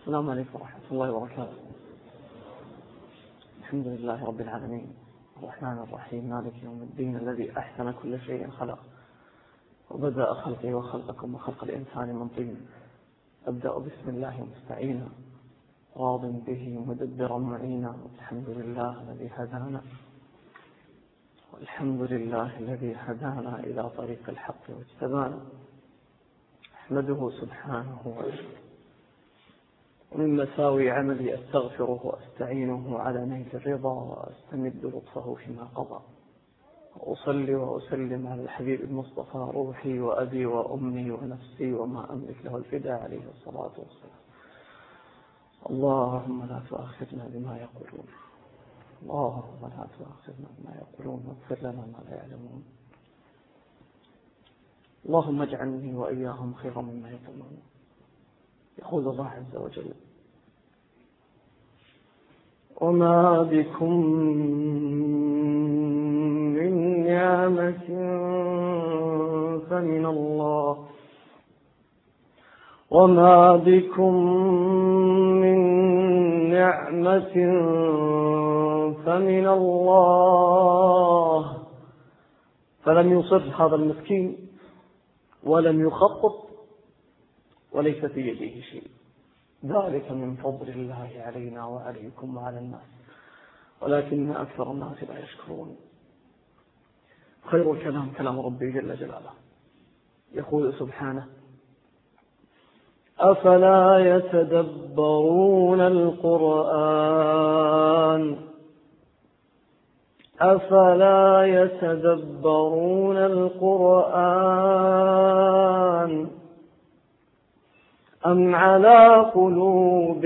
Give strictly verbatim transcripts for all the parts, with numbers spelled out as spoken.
السلام عليكم ورحمة الله وبركاته. الحمد لله رب العالمين الرحمن الرحيم مالك يوم الدين الذي أحسن كل شيء خلق وبدأ خلقي وخلقكم وخلق الإنسان من طين. أبدأ بسم الله مستعينا راض به مدبرا معينا. الحمد لله الذي هدانا والحمد لله الذي هدانا إلى طريق الحق واجتبانا. أحمده سبحانه وتعالى ومن مساوي عملي أستغفره وأستعينه على نيل الرضا وأستمد لطفه فيما قضى. وأصلي وأسلم على الحبيب المصطفى روحي وأبي وأمي ونفسي وما أملك له الفداء عليه الصلاة والسلام. اللهم لا تؤاخذنا بما يقولون اللهم لا تؤاخذنا بما يقولون واغفر لنا ما لا يعلمون. اللهم اجعلني وإياهم خيرا مما يظنون. يقول الله عز وجل: وما بكم من نعمة فمن الله وما بكم من نعمة فمن الله. فلم يصر هذا المسكين ولم يخطط وليس في يده شيء. ذلك من فضل الله علينا وعليكم وعلى الناس ولكن أكثر الناس لا يشكرون. خير الكلام كلام ربي جل جلاله. يقول سبحانه: أفلا يتدبرون القرآن أفلا يتدبرون القرآن أم على قلوب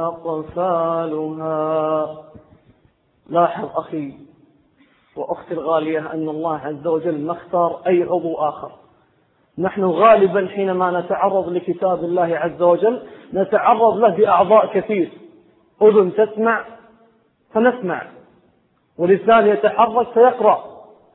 أقفالها. لاحظ أخي وأختي الغالية أن الله عز وجل ما اختار أي عضو آخر. نحن غالبا حينما نتعرض لكتاب الله عز وجل نتعرض له بأعضاء كثير. أذن تسمع فنسمع، ولسان يتحرك فيقرأ،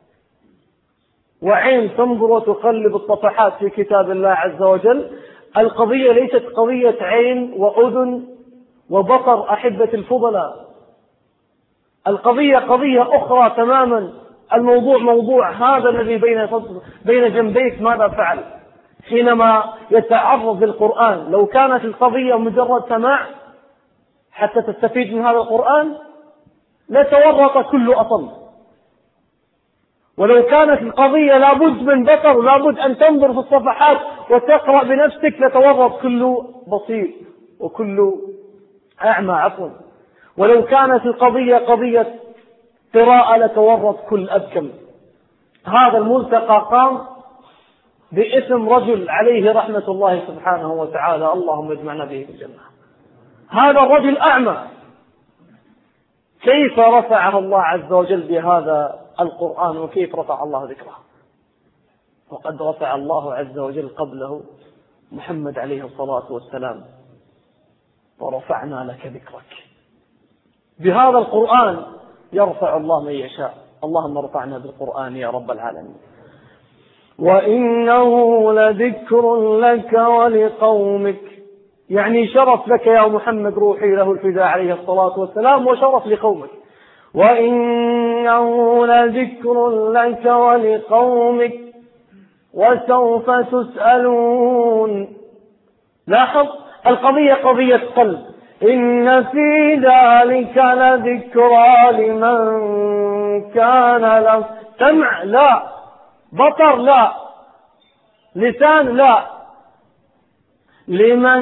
وعين تنظر وتقلب الصفحات في كتاب الله عز وجل. القضية ليست قضية عين وأذن وبصر أحبة الفضلاء، القضية قضية أخرى تماما. الموضوع موضوع هذا الذي بين بين جنبيك ماذا فعل حينما يتعرض للقرآن. لو كانت القضية مجرد سماع حتى تستفيد من هذا القرآن لتورط كل أصل، ولو كانت القضية لابد من بصر لابد أن تنظر في الصفحات وتقرأ بنفسك لتورط كل بصير وكل أعمى عفوا. ولو كانت القضية قضية قراءة لتورط كل أبكم. هذا الملتقى قام باسم رجل عليه رحمة الله سبحانه وتعالى، اللهم اجمعنا به في الجنة. هذا الرجل أعمى، كيف رفعه الله عز وجل بهذا القرآن وكيف رفع الله ذكره؟ وقد رفع الله عز وجل قبله محمد عليه الصلاة والسلام: ورفعنا لك ذكرك. بهذا القرآن يرفع الله من يشاء. اللهم ارفعنا بالقرآن يا رب العالمين. وإنه لذكر لك ولقومك، يعني شرف لك يا محمد روحي له الفداء عليه الصلاة والسلام، وشرف لقومك. وإنه لذكر لك ولقومك وسوف تسألون. لاحظ القضية قضية قلب. إن في ذلك لذكرى لمن كان له سمع لا، بصر لا، لسان لا، لمن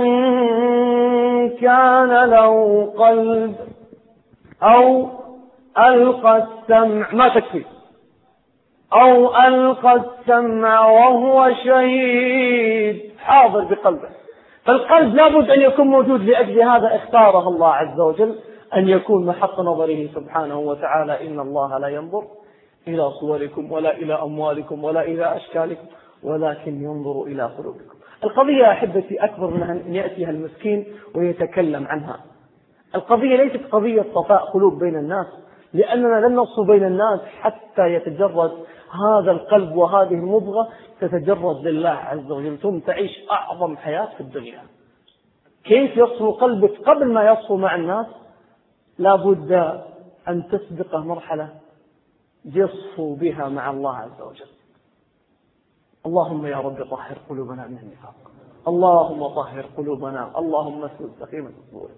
كان له قلب أو ألقى السمع، ما تكفي، أو ألقى السمع وهو شهيد، حاضر بقلبه. فالقلب لابد أن يكون موجود. لأجل هذا اختاره الله عز وجل أن يكون محط نظره سبحانه وتعالى: إن الله لا ينظر إلى صوركم ولا إلى أموالكم ولا إلى أشكالكم ولكن ينظر إلى قلوبكم. القضية أحبتي أكبر من أن يأتيها المسكين ويتكلم عنها. القضية ليست قضية صفاء قلوب بين الناس، لأننا لن نصف بين الناس حتى يتجرد هذا القلب وهذه المضغة تتجرد لله عز وجل، ثم تعيش أعظم حياة في الدنيا. كيف يصفو قلبك قبل ما يصفو مع الناس؟ لابد أن تسبقه مرحلة يصفو بها مع الله عز وجل. اللهم يا رب طهر قلوبنا من النفاق، اللهم طهر قلوبنا، اللهم اسلل سخيمة الصدور.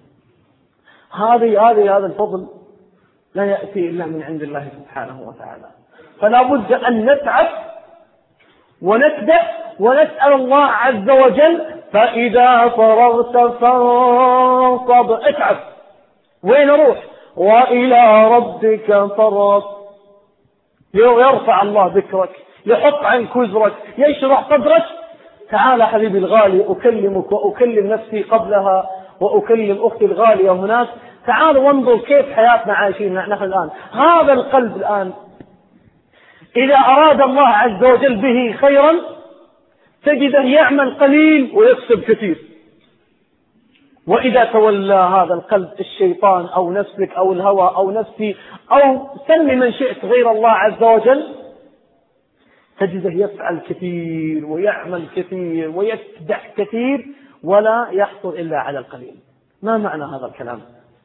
هذه هذه هذا الفضل لا يأتي إلا من عند الله سبحانه وتعالى. فلا بد أن نتعب ونتبع ونسأل الله عز وجل. فإذا فرغت فانصب، اتعب. وين اروح؟ وإلى ربك فارغب. يرفع الله ذكرك، يحط عنك وزرك، يشرح صدرك. تعال حبيبي الغالي، أكلمك وأكلم نفسي قبلها وأكلم أختي الغالية هناك. تعال وانظر كيف حياتنا عايشين نحن الآن. هذا القلب الآن إذا أراد الله عز وجل به خيرا تجده يعمل قليل ويكسب كثير، وإذا تولى هذا القلب الشيطان أو نفسك أو الهوى أو نفسي أو سمي من شئت غير الله عز وجل تجده يفعل كثير ويعمل كثير ويتبع كثير ولا يحصل إلا على القليل. ما معنى هذا الكلام؟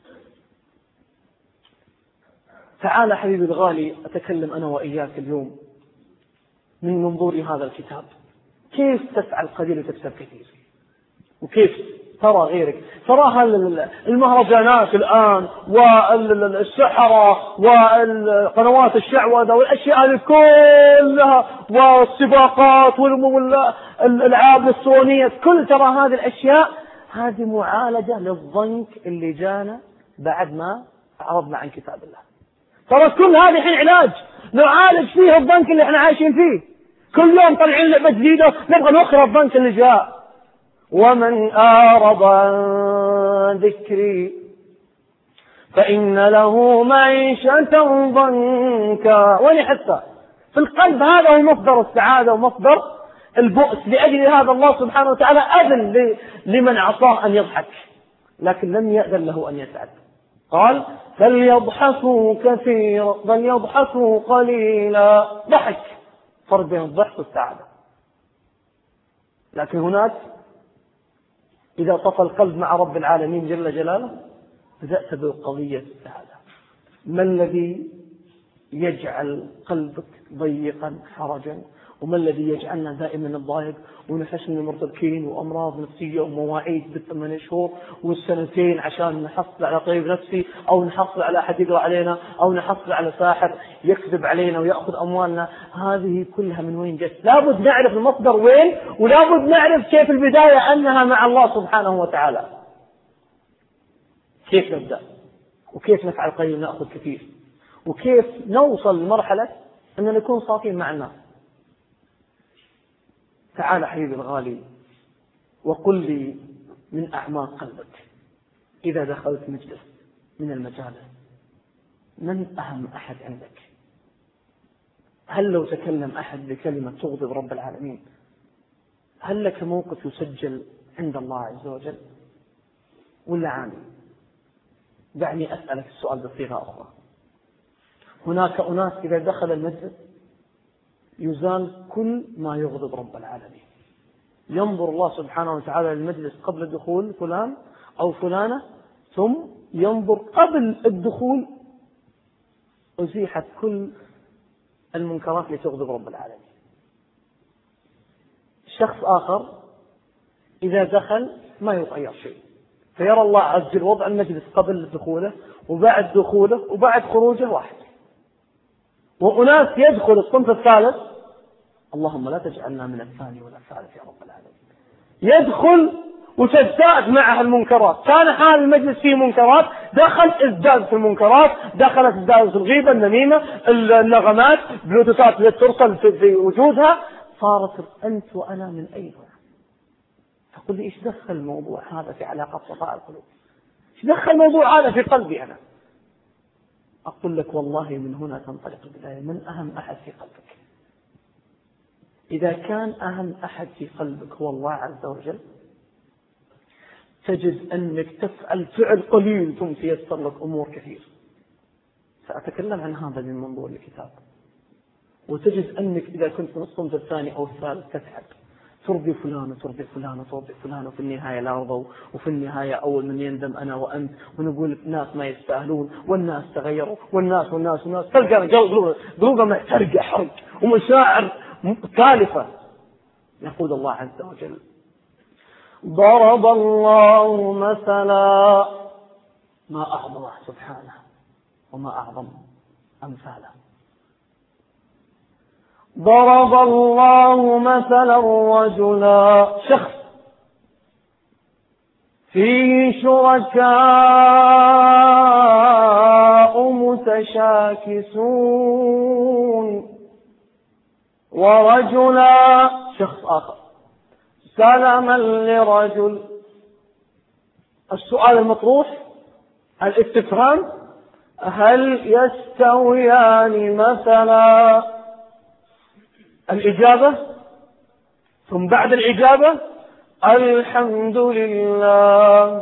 تعال حبيبي الغالي، أتكلم أنا وإياك اليوم من منظور هذا الكتاب، كيف تفعل قليل وتكسب كثير، وكيف ترى غيرك. تراها المهرجانات الآن والسحرة والقنوات الشعوذة والأشياء هذه كلها والسباقات والألعاب الإلكترونية، كل ترى هذه الأشياء هذه معالجة للضنك اللي جانا بعد ما عرضنا عن كتاب الله. ترى كل هذه الحين علاج نعالج فيه الضنك اللي احنا عايشين فيه. كل يوم طلعين لعبة جديدة نبغى نخرب الضنك اللي جاء. ومن أعرض عن ذكري فإن له معيشة ضنكا. وين حتى في القلب هذا هو مصدر السعادة ومصدر البؤس. لأجل هذا الله سبحانه وتعالى أذن لمن عصاه أن يضحك، لكن لم يأذن له أن يسعد. قال فليضحكوا كثيرا بل يضحكوا قليلا. ضحك، فرق بين الضحك والسعادة. لكن هناك إذا طفى القلب مع رب العالمين جل جلاله بدأت بقضية السعادة. ما الذي يجعل قلبك ضيقا حرجا؟ وما الذي يجعلنا دائما نضايق ونحسن مرتبكين وأمراض نفسية ومواعيد بالثمان شهور والسنتين عشان نحصل على طبيب نفسي أو نحصل على أحد يقرأ علينا أو نحصل على ساحر يكذب علينا ويأخذ أموالنا؟ هذه كلها من وين جت؟ لابد نعرف المصدر وين، ولابد نعرف كيف البداية أنها مع الله سبحانه وتعالى. كيف نبدأ وكيف نفعل قليل ونأخذ كثير، وكيف نوصل لمرحلة أن نكون صافين مع الناس. تعال حبيبي الغالي وقل لي من أعماق قلبك إذا دخلت مجلس من المجالس من أهم أحد عندك؟ هل لو تكلم أحد بكلمة تغضب رب العالمين هل لك موقف يسجل عند الله عز وجل ولا عامل؟ دعني أسألك السؤال بصيغة أخرى. هناك أناس إذا دخل المجلس يزال كل ما يغضب رب العالمين. ينظر الله سبحانه وتعالى للمجلس قبل دخول فلان أو فلانة، ثم ينظر قبل الدخول أزيحت كل المنكرات التي تغضب رب العالمين. شخص آخر إذا دخل ما يغير شيء، فيرى الله عز وجل وضع المجلس قبل دخوله وبعد دخوله وبعد خروجه واحد. وأناس يدخل الصنف الثالث، اللهم لا تجعلنا من الثاني ولا الثالث يا رب العالمين، يدخل وتزداد معه المنكرات. كان حال المجلس فيه منكرات، دخل ازداد في المنكرات، دخلت ازداد في الغيبة، النميمة، اللغمات، بلوتوثات التي ترسل في وجودها، صارت أنت وأنا من أين هنا؟ تقول لي إيش دخل الموضوع هذا في علاقة صفاء القلوب؟ إيش دخل الموضوع هذا في قلبي أنا؟ أقول لك والله من هنا تنطلق البداية. من أهم أحد في قلبك؟ إذا كان أهم أحد في قلبك هو الله عز وجل تجد أنك تفعل فعل قليل ثم تيسر لك أمور كثير. سأتكلم عن هذا من منظور الكتاب. وتجد أنك إذا كنت في الصنف الثاني أو الثالث تتعب، ترضي فلان وترضي فلان وترضي فلان، وفي النهاية لا رضوا، وفي النهاية أول من يندم أنا وأنت، ونقول الناس ما يستاهلون والناس تغيروا والناس والناس والناس، تلقى قلوبها محترقة حرق ومشاعر كالفة. يقول الله عز وجل: ضرب الله مثلا، ما أعظمه سبحانه وما أعظم أمثاله. ضرب الله مثلا رجلا، شخص فيه شركاء متشاكسون، ورجلا، شخص آخر، سلما لرجل. السؤال المطروح، الاستفهام: هل يستويان مثلا؟ الإجابة ثم بعد الإجابة: الحمد لله،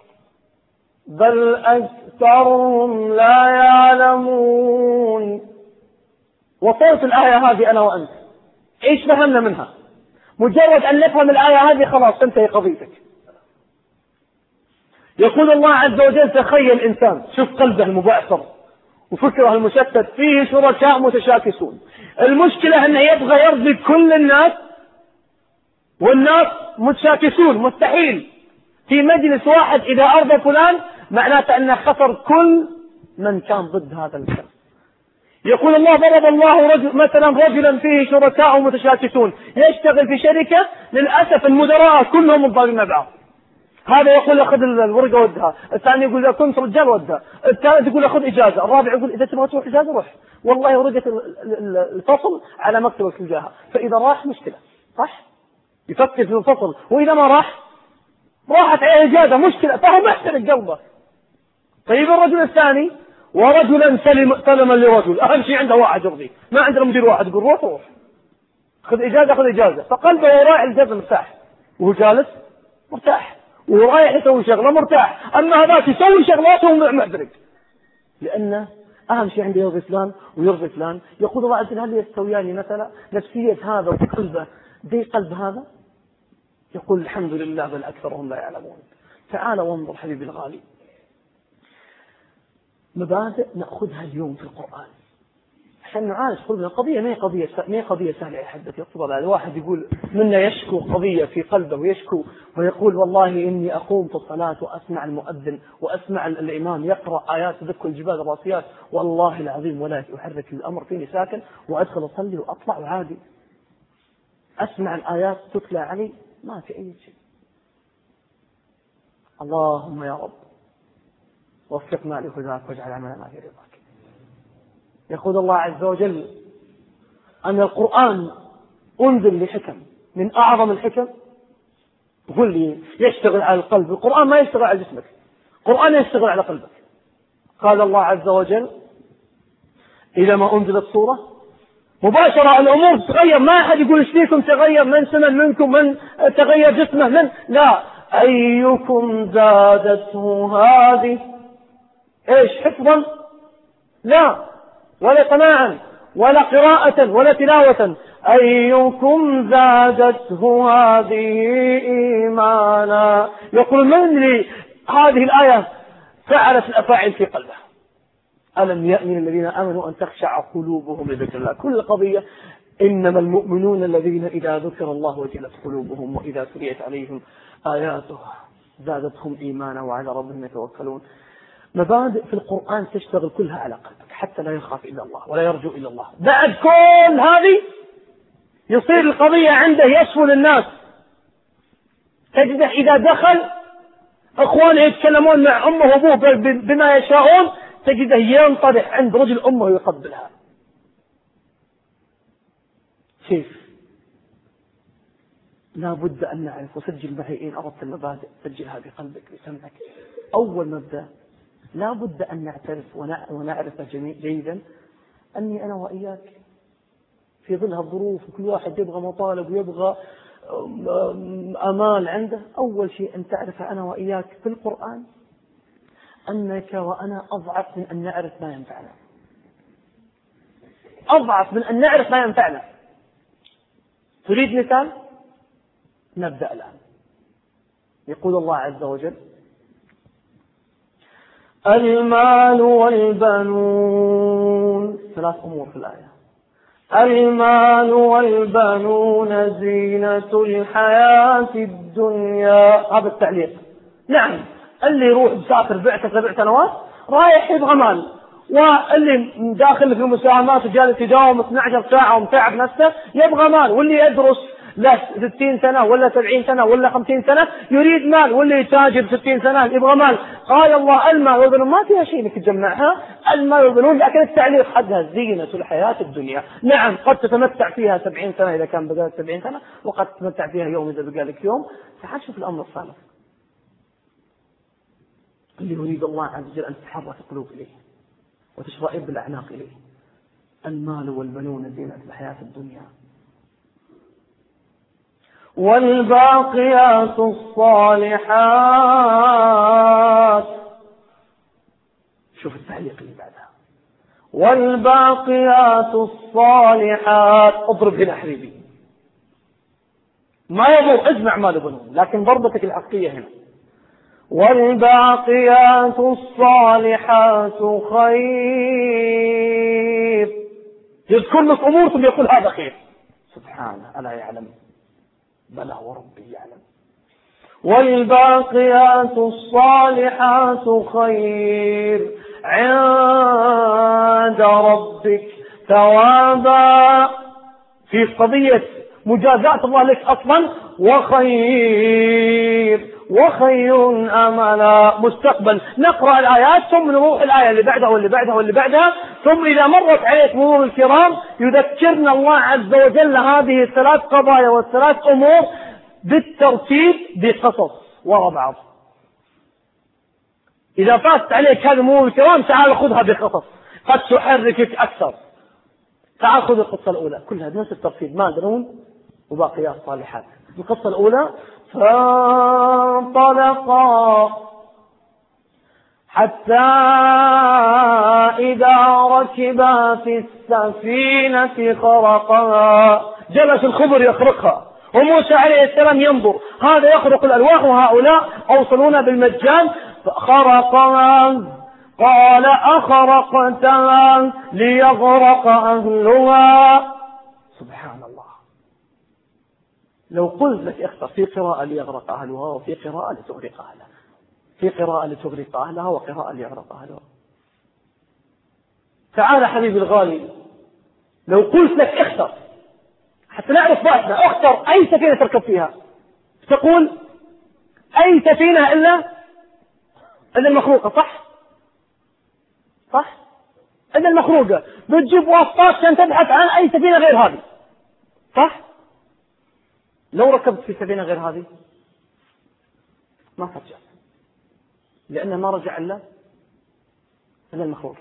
بل أكثرهم لا يعلمون. وصلت الآية هذه أنا وأنت، إيش فهمنا منها؟ مجرد أن نفهم الآية هذه خلاص تنتهي قضيتك. يقول الله عز وجل: تخيل إنسان، شوف قلبه المبعثر وفكره المشتت، فيه شركاء متشاكسون. المشكلة أنه يبغى يرضي كل الناس والناس متشاكسون، مستحيل في مجلس واحد إذا أرضى فلان معناته أنه خسر كل من كان ضد هذا الشخص. يقول الله: ضرب الله رجل مثلا رجلا فيه شركاء متشاكسون، يشتغل في شركة للأسف المدراء كلهم متضاربين مع بعض. هذا يقول أخذ الورقة ودها، الثاني يقول إذا كنت رجال ودها، الثالث يقول أخذ إجازة، الرابع يقول إذا تبغى تروح إجازة روح، والله ورقة الفصل على مكتبك في الجهة، فإذا راح مشكلة، صح؟ يفكر في الفصل، وإذا ما راح راحت عليه إجازة، مشكلة، فهو محترق قلبه. طيب الرجل الثاني: ورجلا سلما لرجل، أهم شيء عنده واحد يرضي، ما عنده مدير واحد يقول روح روح خذ إجازة خذ إجازة، فقلبه رايح الإجازة مرتاح، وهو جالس مرتاح، ورايح يسوي شغله مرتاح. أما هذاك يسوي شغلاته ومحترق، لأنه أهم شيء عنده يرضي فلان ويرضي فلان. يقول الله عز وجل: هل يستويان مثلا؟ نفسية هذا وقلبه زي قلب هذا؟ يقول: الحمد لله، بل أكثرهم لا يعلمون. تعال وانظر حبيبي الغالي، مبادئ نأخذها اليوم في القرآن عشان نعالج قلوبنا. القضية ما هي قضية ما هي قضية سهلة يا حبتي. يطلب على واحد يقول منا يشكو قضية في قلبه ويشكو ويقول: والله إني أقوم في الصلاة وأسمع المؤذن وأسمع الإمام يقرأ آيات تذك الجبال الراسيات، والله العظيم ولا أحرك الأمر فيني ساكن، وأدخل أصلي وأطلع وعادي أسمع الآيات تتلى علي، ما في أي شيء. اللهم يا رب وفقنا لهداك واجعل عملنا في رضاك. يقول الله عز وجل أن القرآن أنزل لحكم، من أعظم الحكم قل لي يشتغل على القلب. القرآن ما يشتغل على جسمك، القرآن يشتغل على قلبك. قال الله عز وجل: إذا ما أنزلت صورة مباشرة الأمور تتغير، ما أحد يقول إيش فيكم تغير، من سمن منكم، من تغير جسمه، من لا، أيكم زادته هذه إيش حفظا لا ولا سماعا ولا قراءة ولا تلاوة، أيكم زادته هذه إيمانا. يقول: من لي هذه الآية فعلت الأفاعيل في قلبه. ألم يأمن الذين آمنوا أن تخشع قلوبهم لذكر الله. كل قضية: إنما المؤمنون الذين إذا ذكر الله وجلت قلوبهم وإذا تليت عليهم آياته زادتهم إيمانا وعلى ربهم يتوكلون. مبادئ في القرآن تشتغل كلها على قلبك حتى لا يخاف إلا الله ولا يرجو إلا الله. بعد كل هذه يصير القضية عنده يشفو للناس. تجده إذا دخل أخوانه يتكلمون مع أمه وأبوه بما يشاءون، تجده ينطرح عند رجل أمه ويقبلها. كيف؟ لا بد أن نعرف، وسجل معي إن أردت المبادئ، سجلها بقلبك بسمعك. أول مبدأ لا بد أن نعترف ونعرف جيدا أني أنا وإياك في ظل الظروف، وكل واحد يبغى مطالب ويبغى أمال عنده. أول شيء أن تعرف أنا وإياك في القرآن أنك وأنا أضعف من أن نعرف ما ينفعنا، أضعف من أن نعرف ما ينفعنا. تريد مثال؟ نبدأ الآن. يقول الله عز وجل: المال والبنون، ثلاث أمور في الآية. المال والبنون زينة الحياة الدنيا. هذا التعليق. نعم، اللي يروح مسافر بعثة سبع سنوات رايح يبغى مال، واللي داخل في المساهمات وجالس يداوم اثنتي عشرة ساعة ومتعب نفسه يبغى مال، واللي يدرس له ستين سنة ولا سبعين سنة ولا خمسين سنة يريد مال، واللي يتاجر ستين سنة يبغى مال. قال الله: المال والبنون ما فيها شيء انك تجمعها، المال والبنون، لكن التعليق حدها زينة الحياة الدنيا. نعم، قد تتمتع فيها سبعين سنة إذا كان بقالك سبعين سنة، وقد تتمتع فيها يوم إذا بقالك يوم. تعال شوف الأمر الثالث اللي يريد الله عز وجل أن تتحرك القلوب إليه وتشرئب الأعناق إليه. المال والبنون زينة الحياة الدنيا والباقيات الصالحات. شوف التعليق اللي بعدها: والباقيات الصالحات. اضرب هنا حبيبي، ما يضر، اجمع مال وبنون، لكن ضربتك الحقيقية هنا: والباقيات الصالحات خير. يذكر لك أمور ثم يقول هذا خير. سبحانه، ألا يعلم؟ بلى وربي يعلم. والباقيات الصالحات خير عند ربك ثوابا، في قضية مجازات الله لك أصلا، وخير وخير أملا مستقبل. نقرأ الآيات ثم نروح الآية اللي بعدها واللي بعدها واللي بعدها، ثم إذا مرت عليك مرور الكرام يذكرنا الله عز وجل هذه الثلاث قضايا والثلاث أمور بالترتيب بقصص وراء بعض. إذا فاتت عليك هذه مرور الكرام تعال خذها بقصص قد تحركك أكثر. تعال خذ القصة الأولى كلها بنفس الترتيب: مال بنون وباقيات صالحات. القصة الأولى: فانطلقا حتى إذا ركبا في السفينة خرقها. جلس الخضر يخرقها وموسى عليه السلام ينظر، هذا يخرق الألواح وهؤلاء أوصلون بالمجان. خرقها قال: أخرقتها ليغرق أهلها. سبحان الله. لو قلت لك اختر في قراءة ليغرق أهلها وفي قراءة لتغرق أهلها، في قراءة لتغرق أهلها وقراءة ليغرق أهلها. تعال حبيبي الغالي، لو قلت لك اختر حتى نعرف بعضنا، اختر أي سفينة تركب فيها، تقول أي سفينة إلا إلا المخروقة، صح؟ صح؟ إلا المخروقة. بتجيب واسطات عشان تبحث عن أي سفينة غير هذه، صح؟ لو ركبت في سفينة غير هذه ما ترجع، لأنه ما رجع إلا إلا المخروقة.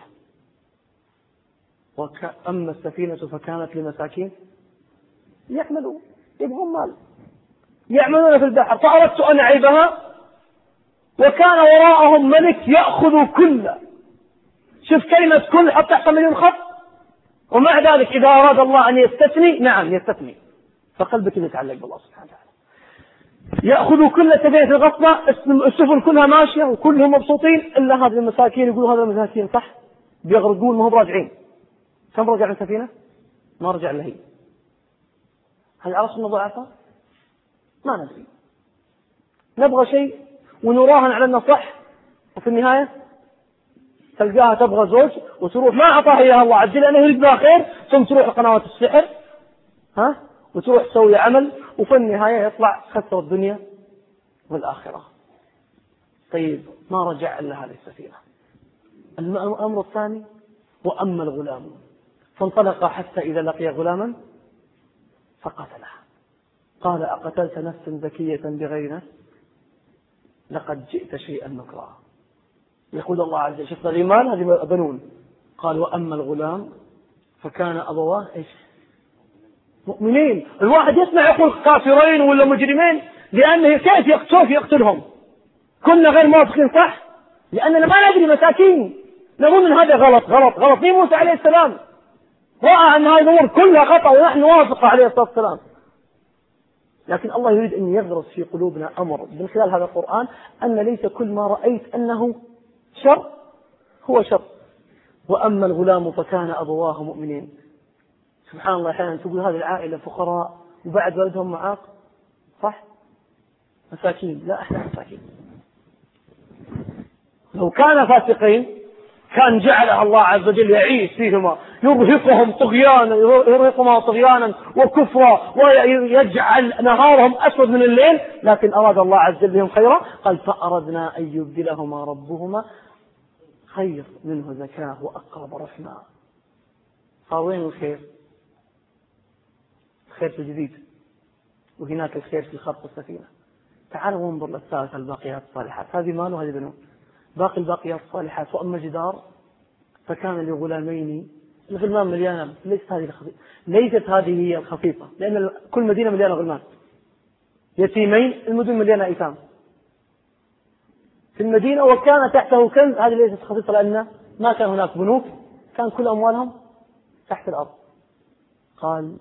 وأما السفينة فكانت لمساكين يعملون، يبغون مال، يعملون في البحر، فأردت أن أعيبها وكان وراءهم ملك يأخذ كل. شوف كلمة كل حتى تحت مليون خط، ومع ذلك إذا أراد الله أن يستثني نعم يستثني، فقلبك يتعلق بالله سبحانه وتعالى. يأخذ كل سفينة غصبة، السفن كلها ماشية وكلهم مبسوطين إلا هذه المساكين. يقولوا هذا المساكين صح بيغرقون ما هم راجعين. كم رجع السفينة؟ ما رجع إلا هي. هل عرفنا ضعفها؟ ما ندري، نبغى شيء ونراهن على أنه صح، وفي النهاية تلقاها تبغى زوج وتروح ما أعطاها إياها الله عز وجل لأنه يريد بها خير، ثم تروح لقنوات السحر ها وتروح تسوي عمل، وفي النهاية يطلع خسر الدنيا والآخرة. طيب ما رجع إلا هذه السفينة. الأمر الثاني: وأما الغلام فانطلق حتى إذا لقي غلاما فقتله قال: أقتلت نفسا زكية بغير نفس لقد جئت شيئا نكرا. يقول الله عز وجل: شفت الإيمان هذه بنون. قال: وأما الغلام فكان أبواه إيش؟ مؤمنين. الواحد يسمع يقول كافرين ولا مجرمين لأنه كيف يقتل يقتلهم كنا غير موافقين، صح؟ لأننا ما ندري، مساكين، نقول من هذا غلط غلط غلط. في موسى عليه السلام رأى أن هذه الأمور كلها خطأ ونحن نوافق عليه الصلاة والسلام. لكن الله يريد أن يغرس في قلوبنا أمر من خلال هذا القرآن أن ليس كل ما رأيت أنه شر هو شر. وأما الغلام فكان أبواه مؤمنين. سبحان الله، أحيانا تقول هذه العائلة فقراء وبعد ولدهم معاق، صح؟ مساكين. لا، احنا مساكين. لو كان فاسقين كان جعل الله عز وجل يعيش فيهما، يرهقهم طغيانا يرهقهما طغيانا وكفرا، ويجعل نهارهم أسود من الليل، لكن أراد الله عز وجل بهم خيرا. قال فأردنا أن يبدلهما ربهما خير منه زكاة وأقرب رحمة. صار وين الخير؟ الخير في الجديد، وهناك الخير في خلق السفينة. تعالوا وانظر للثالث الباقيات الصالحات. هذه مال وهذه بنون. باقي الباقيات الصالحات. وأما جدار فكان لغلامين. الغلمان مليانة، ليست هذه الخفيفة، ليست هذه هي الخفيفة، لأن كل مدينة مليانة غلمان. يتيمين، المدن مليانة أيتام في المدينة. وكان تحته كنز، هذه ليست خفيفة لأن ما كان هناك بنوك، كان كل أموالهم تحت الأرض. قال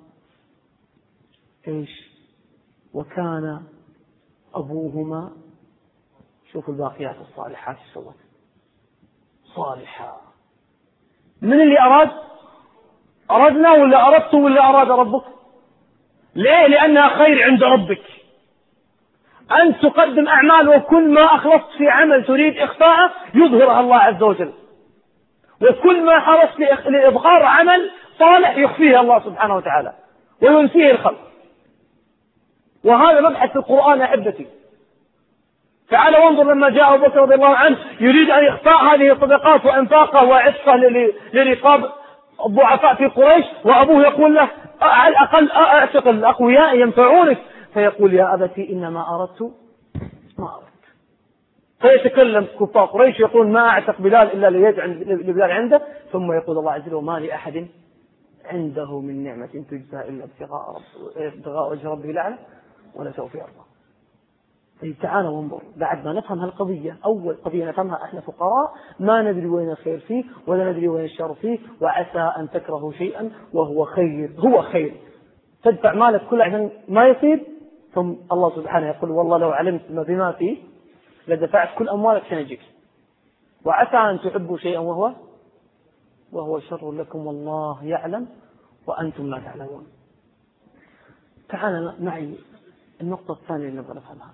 إيش؟ وكان أبوهما، شوفوا الباقيات الصالحات سوت صالحة. من اللي أراد؟ أردنا ولا أردت ولا أراد ربك؟ ليه؟ لأنها خير عند ربك. أن تقدم أعمال، وكل ما أخلصت في عمل تريد إخفاءه يظهرها الله عز وجل، وكل ما حرصت لإظهار عمل صالح يخفيه الله سبحانه وتعالى وينسيه الخلق. وهذا مبحث في القرآن أحبتي. تعال وانظر لما جاء أبو بكر رضي الله عنه يريد أن يخفاء هذه الصدقات وأنفاقه وعتقه لرقاب الضعفاء في قريش، وأبوه يقول له على الأقل أعتق الأقوياء ينفعونك، فيقول يا أبتي إنما أردت ما أردت. فيتكلم كفار قريش يقول ما أعتق بلال إلا ليجعل لبلال عنده، ثم يقول الله عز وجل وما لأحد عنده من نعمة تجزى إلا ابتغاء ابتغاء وجه ربه الأعلى ولسوف يرضى. طيب تعالوا وانظر بعد ما نفهم هالقضية. أول قضية نفهمها، احنا فقراء ما ندري وين الخير فيه ولا ندري وين الشر فيه، وعسى أن تكرهوا شيئا وهو خير. هو خير. تدفع مالك كله عشان ما يصيب، ثم الله سبحانه يقول والله لو علمت ما بما فيه لدفعت كل أموالك عشان يجيك. وعسى أن تحبوا شيئا وهو وهو شر لكم والله يعلم وأنتم لا تعلمون. تعال معي النقطة الثانية اللي نبغى نفهمها،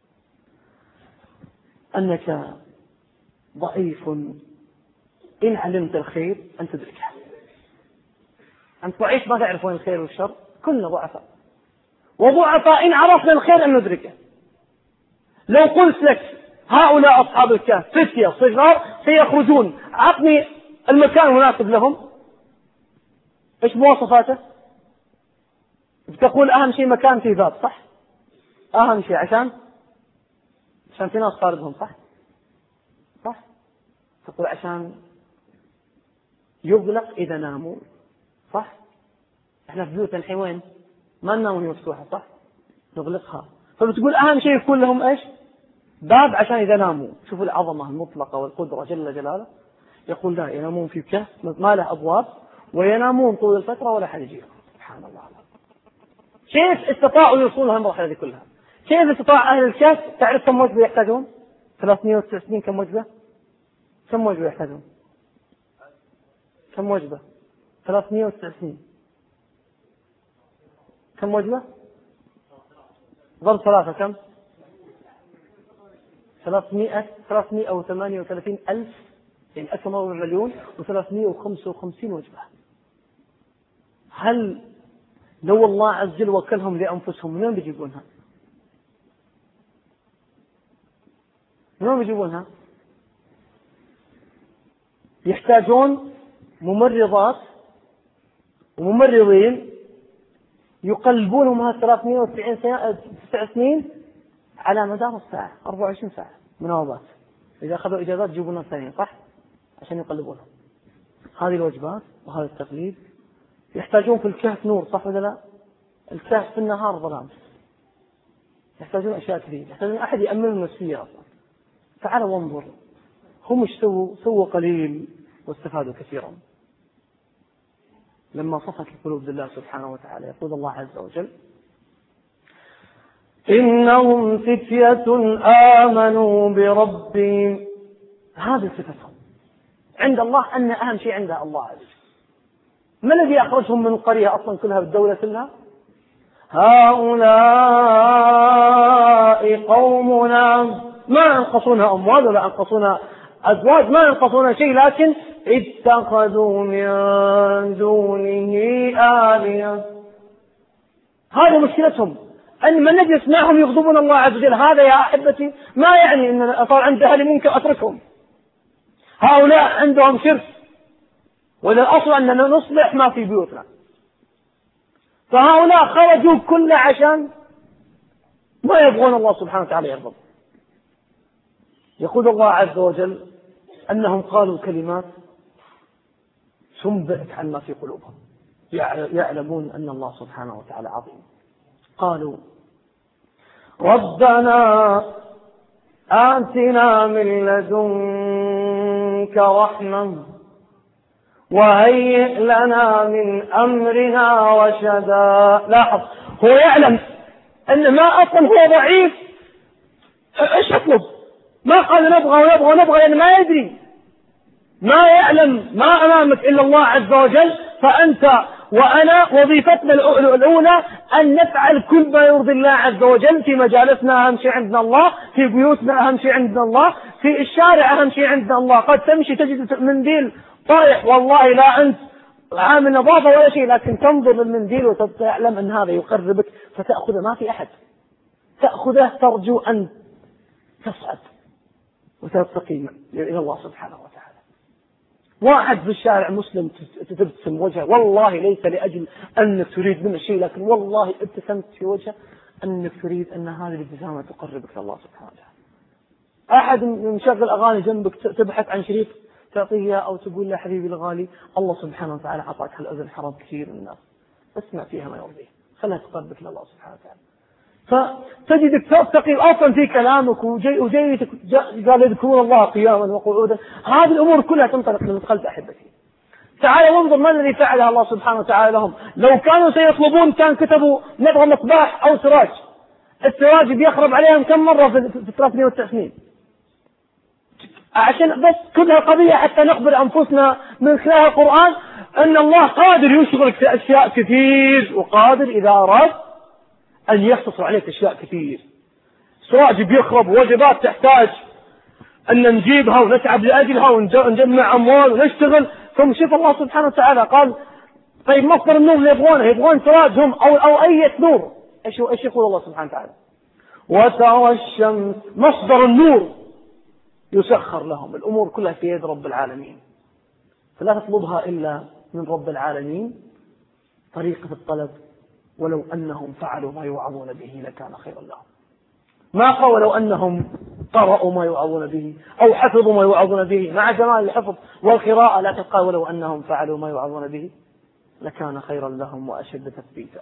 أنك ضعيف إن علمت الخير أن تدركه. أنت ضعيف ما تعرف وين الخير والشر، كلنا ضعفاء، وضعفاء إن عرفنا الخير أن ندركه. لو قلت لك هؤلاء أصحاب الكهف فتية صغار سيخرجون، أعطني المكان المناسب لهم، إيش مواصفاته؟ بتقول أهم شيء مكان فيه باب، صح؟ أهم شيء عشان عشان في ناس طاردهم، صح؟ صح؟ تقول عشان يغلق إذا ناموا، صح؟ إحنا في بيوتنا الحين وين؟ ما ننام مفتوحة، صح؟ نغلقها. فبتقول أهم شيء يكون لهم إيش؟ باب عشان إذا ناموا. شوفوا العظمة المطلقة والقدرة جل جلاله. يقول لا، ينامون في كهف ما له أبواب وينامون طول الفترة ولا حد يجيهم. سبحان الله. كيف استطاعوا يوصلون هالمرحلة دي كلها؟ كيف استطاع أهل الكهف؟ تعرف كم وجبة يحتاجون؟ ثلاثمائة وتسعين. كم وجبة؟ كم وجبة يحتاجون؟ كم وجبة؟ ثلاثمائة وتسعين. كم وجبة؟ ضرب ثلاثة كم؟ ثلاثمائة ثلاثمائة وثمانية وثلاثين ألف، يعني أكثر من مليون وثلاثمائة وخمسة وخمسين وجبة. هل لو الله عز وجل وكلهم لأنفسهم منين بيجيبونها؟ منين بيجيبونها؟ يحتاجون ممرضات وممرضين يقلبونهم هذه ثلاثمائة وتسعين سنين على مدار الساعة أربعة وعشرين ساعة مناوبات. إذا أخذوا إجازات يجيبون ناس ثانيين، صح؟ عشان يقلبونهم. هذه الوجبات وهذا التقليد. يحتاجون في الكهف نور، صح ولا لا؟ الكهف في النهار ظلام. يحتاجون أشياء كثيرة، يحتاجون أحد يأمن النفسية أصلا. تعالوا وانظر هم ايش سووا؟ سووا قليل واستفادوا كثيرا. لما صفت القلوب لله سبحانه وتعالى يقول الله عز وجل إنهم فتية آمنوا بربهم. هذه صفتهم عند الله، أن أهم شيء عندها الله عز وجل. ما الذي أخرجهم من القرية أصلا كلها بالدولة كلها؟ هؤلاء قومنا ما ينقصونها أموال ولا ينقصونها أزواج، ما ينقصونها شيء، لكن اتخذوا من دونه آلهة. هذا مشكلتهم، أن من نجلس معهم يغضبون الله عز وجل. هذا يا أحبتي ما يعني أن صار عند أهل ممكن أتركهم. هؤلاء عندهم شرك، والأصل أننا نصلح ما في بيوتنا. فهؤلاء خرجوا كله عشان ما يبغون الله سبحانه وتعالى يرضى. يقول الله عز وجل أنهم قالوا كلمات تنبئك عن ما في قلوبهم، يعلمون أن الله سبحانه وتعالى عظيم. قالوا ربنا آتنا من لدنك رحمة وهيئ لنا من أمرنا رشدا. لاحظ، هو يعلم أن ما أصلا هو ضعيف. إيش يطلب؟ ما قال نبغى ونبغى ونبغى، لأن ما يدري، ما يعلم ما أمامك إلا الله عز وجل. فأنت وأنا وظيفتنا الأولى أن نفعل كل ما يرضي الله عز وجل. في مجالسنا أهم شيء عندنا الله، في بيوتنا أهم شيء عندنا الله، في الشارع أهم شيء عندنا الله. قد تمشي تجد منديل طايح، والله لا أنت عامل نظافة ولا شيء، لكن تنظر للمنديل وتعلم أن هذا يقربك فتأخذه. ما في أحد تأخذه ترجو أن تصعد وترتقي إلى الله سبحانه وتعالى. واحد في الشارع مسلم تبتسم وجهه، والله ليس لأجل أنك تريد منه شيء، لكن والله ابتسمت في وجهه أنك تريد أن هذه الابتسامة تقربك إلى الله سبحانه وتعالى. أحد مشغل أغاني جنبك تبحث عن شريط تعطيه أو تقول له حبيبي الغالي الله سبحانه وتعالى أعطاك هالأذن حرام كثير من الناس، اسمع فيها ما يرضيه، خلها تقربك إلى الله سبحانه وتعالى. فتجدك ترتقي أصلا في كلامك وجيتك قال يذكرون الله قياما وقعودا. هذه الأمور كلها تنطلق من قلب أحبتي. تعالوا وانظر ما الذي فعله الله سبحانه وتعالى لهم. لو كانوا سيطلبون كان كتبوا نبغى مصباح أو سراج. السراج بيخرب عليهم كم مرة في ثلاثمائة وتسعين، عشان بس كلها قضية حتى نخبر أنفسنا من خلال القرآن أن الله قادر يشغلك في أشياء كثير، وقادر إذا أراد أن يختصر عليك أشياء كثير. سراج بيخرب، وجبات تحتاج أن نجيبها ونتعب لأجلها ونجمع أموال ونشتغل. ثم شوف الله سبحانه وتعالى قال طيب مصدر النور اللي يبغونه، يبغون سراج هم أو أو أي نور. إيش إيش يقول الله سبحانه وتعالى؟ وترى الشمس، مصدر النور يسخر لهم، الأمور كلها في يد رب العالمين. فلا تطلبها إلا من رب العالمين. طريقة الطلب ولو أنهم فعلوا ما يوعظون به لكان خيرا لهم. ما قال لو أنهم قرأوا ما يوعظون به أو حفظوا ما يوعظون به، مع جمال الحفظ والقراءة، لا تقال ولو أنهم فعلوا ما يوعظون به لكان خيرا لهم وأشد تثبيتا.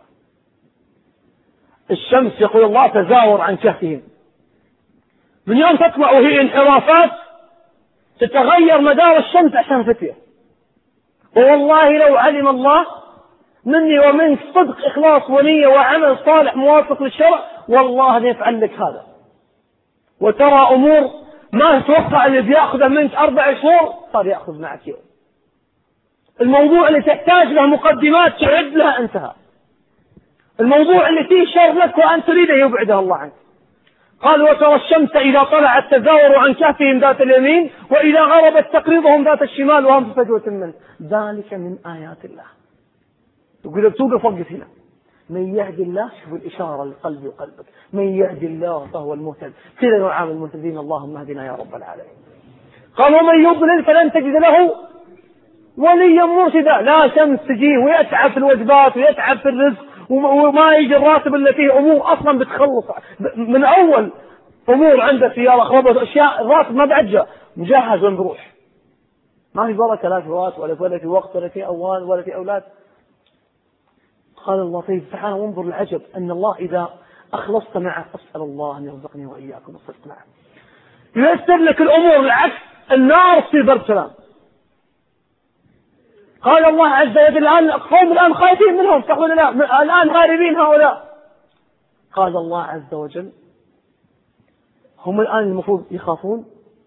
الشمس يقول الله تزاور عن كهفهم، من يوم تطلع وهي انحرافات تتغير مدار الشمس عشان فتية. والله لو علم الله مني ومنك صدق إخلاص ونية وعمل صالح موافق للشرع، والله يفعل لك هذا. وترى أمور ما تتوقع اللي بيأخذ منك أربع شهور صار يأخذ معك يوم. الموضوع اللي تحتاج له مقدمات تعد لها انتهى. الموضوع اللي فيه شر لك وأن تريده يبعده الله عنك. قال وترى الشمس إذا طلعت تزاور عن كهفهم ذات اليمين وإذا غربت تقرضهم ذات الشمال وهم في فجوة منه، ذلك من آيات الله. يقول توقف وقف هنا. من يهدي الله، شوف الإشارة لقلبي وقلبك، من يهدي الله فهو المهتد. كذا نعامل المهتدين، اللهم اهدنا يا رب العالمين. قال ومن يضلل فلن تجد له وليا مرشدا. لا شمس تجيه ويتعب في الوجبات ويتعب في الرزق وما يجي الراتب اللي فيه أمور أصلا بتخلص من أول أمور عنده سيارة خربت أشياء، الراتب ما بعجة مجهز ونروح، ما في بركة لا في وقت ولا ولا في وقت ولا في أوان ولا في أولاد. قال الله طيب تعالى وانظر العجب أن الله إذا أخلصت معه، أسأل الله أن يرزقني وإياكم الصدق معه، ييسر لك الأمور. العكس النار في برد سلام. قال الله عز وجل الآن قوم الآن خايفين منهم، تقول لا الآن هاربين هؤلاء قال الله عز وجل هم الآن المفروض يخافون.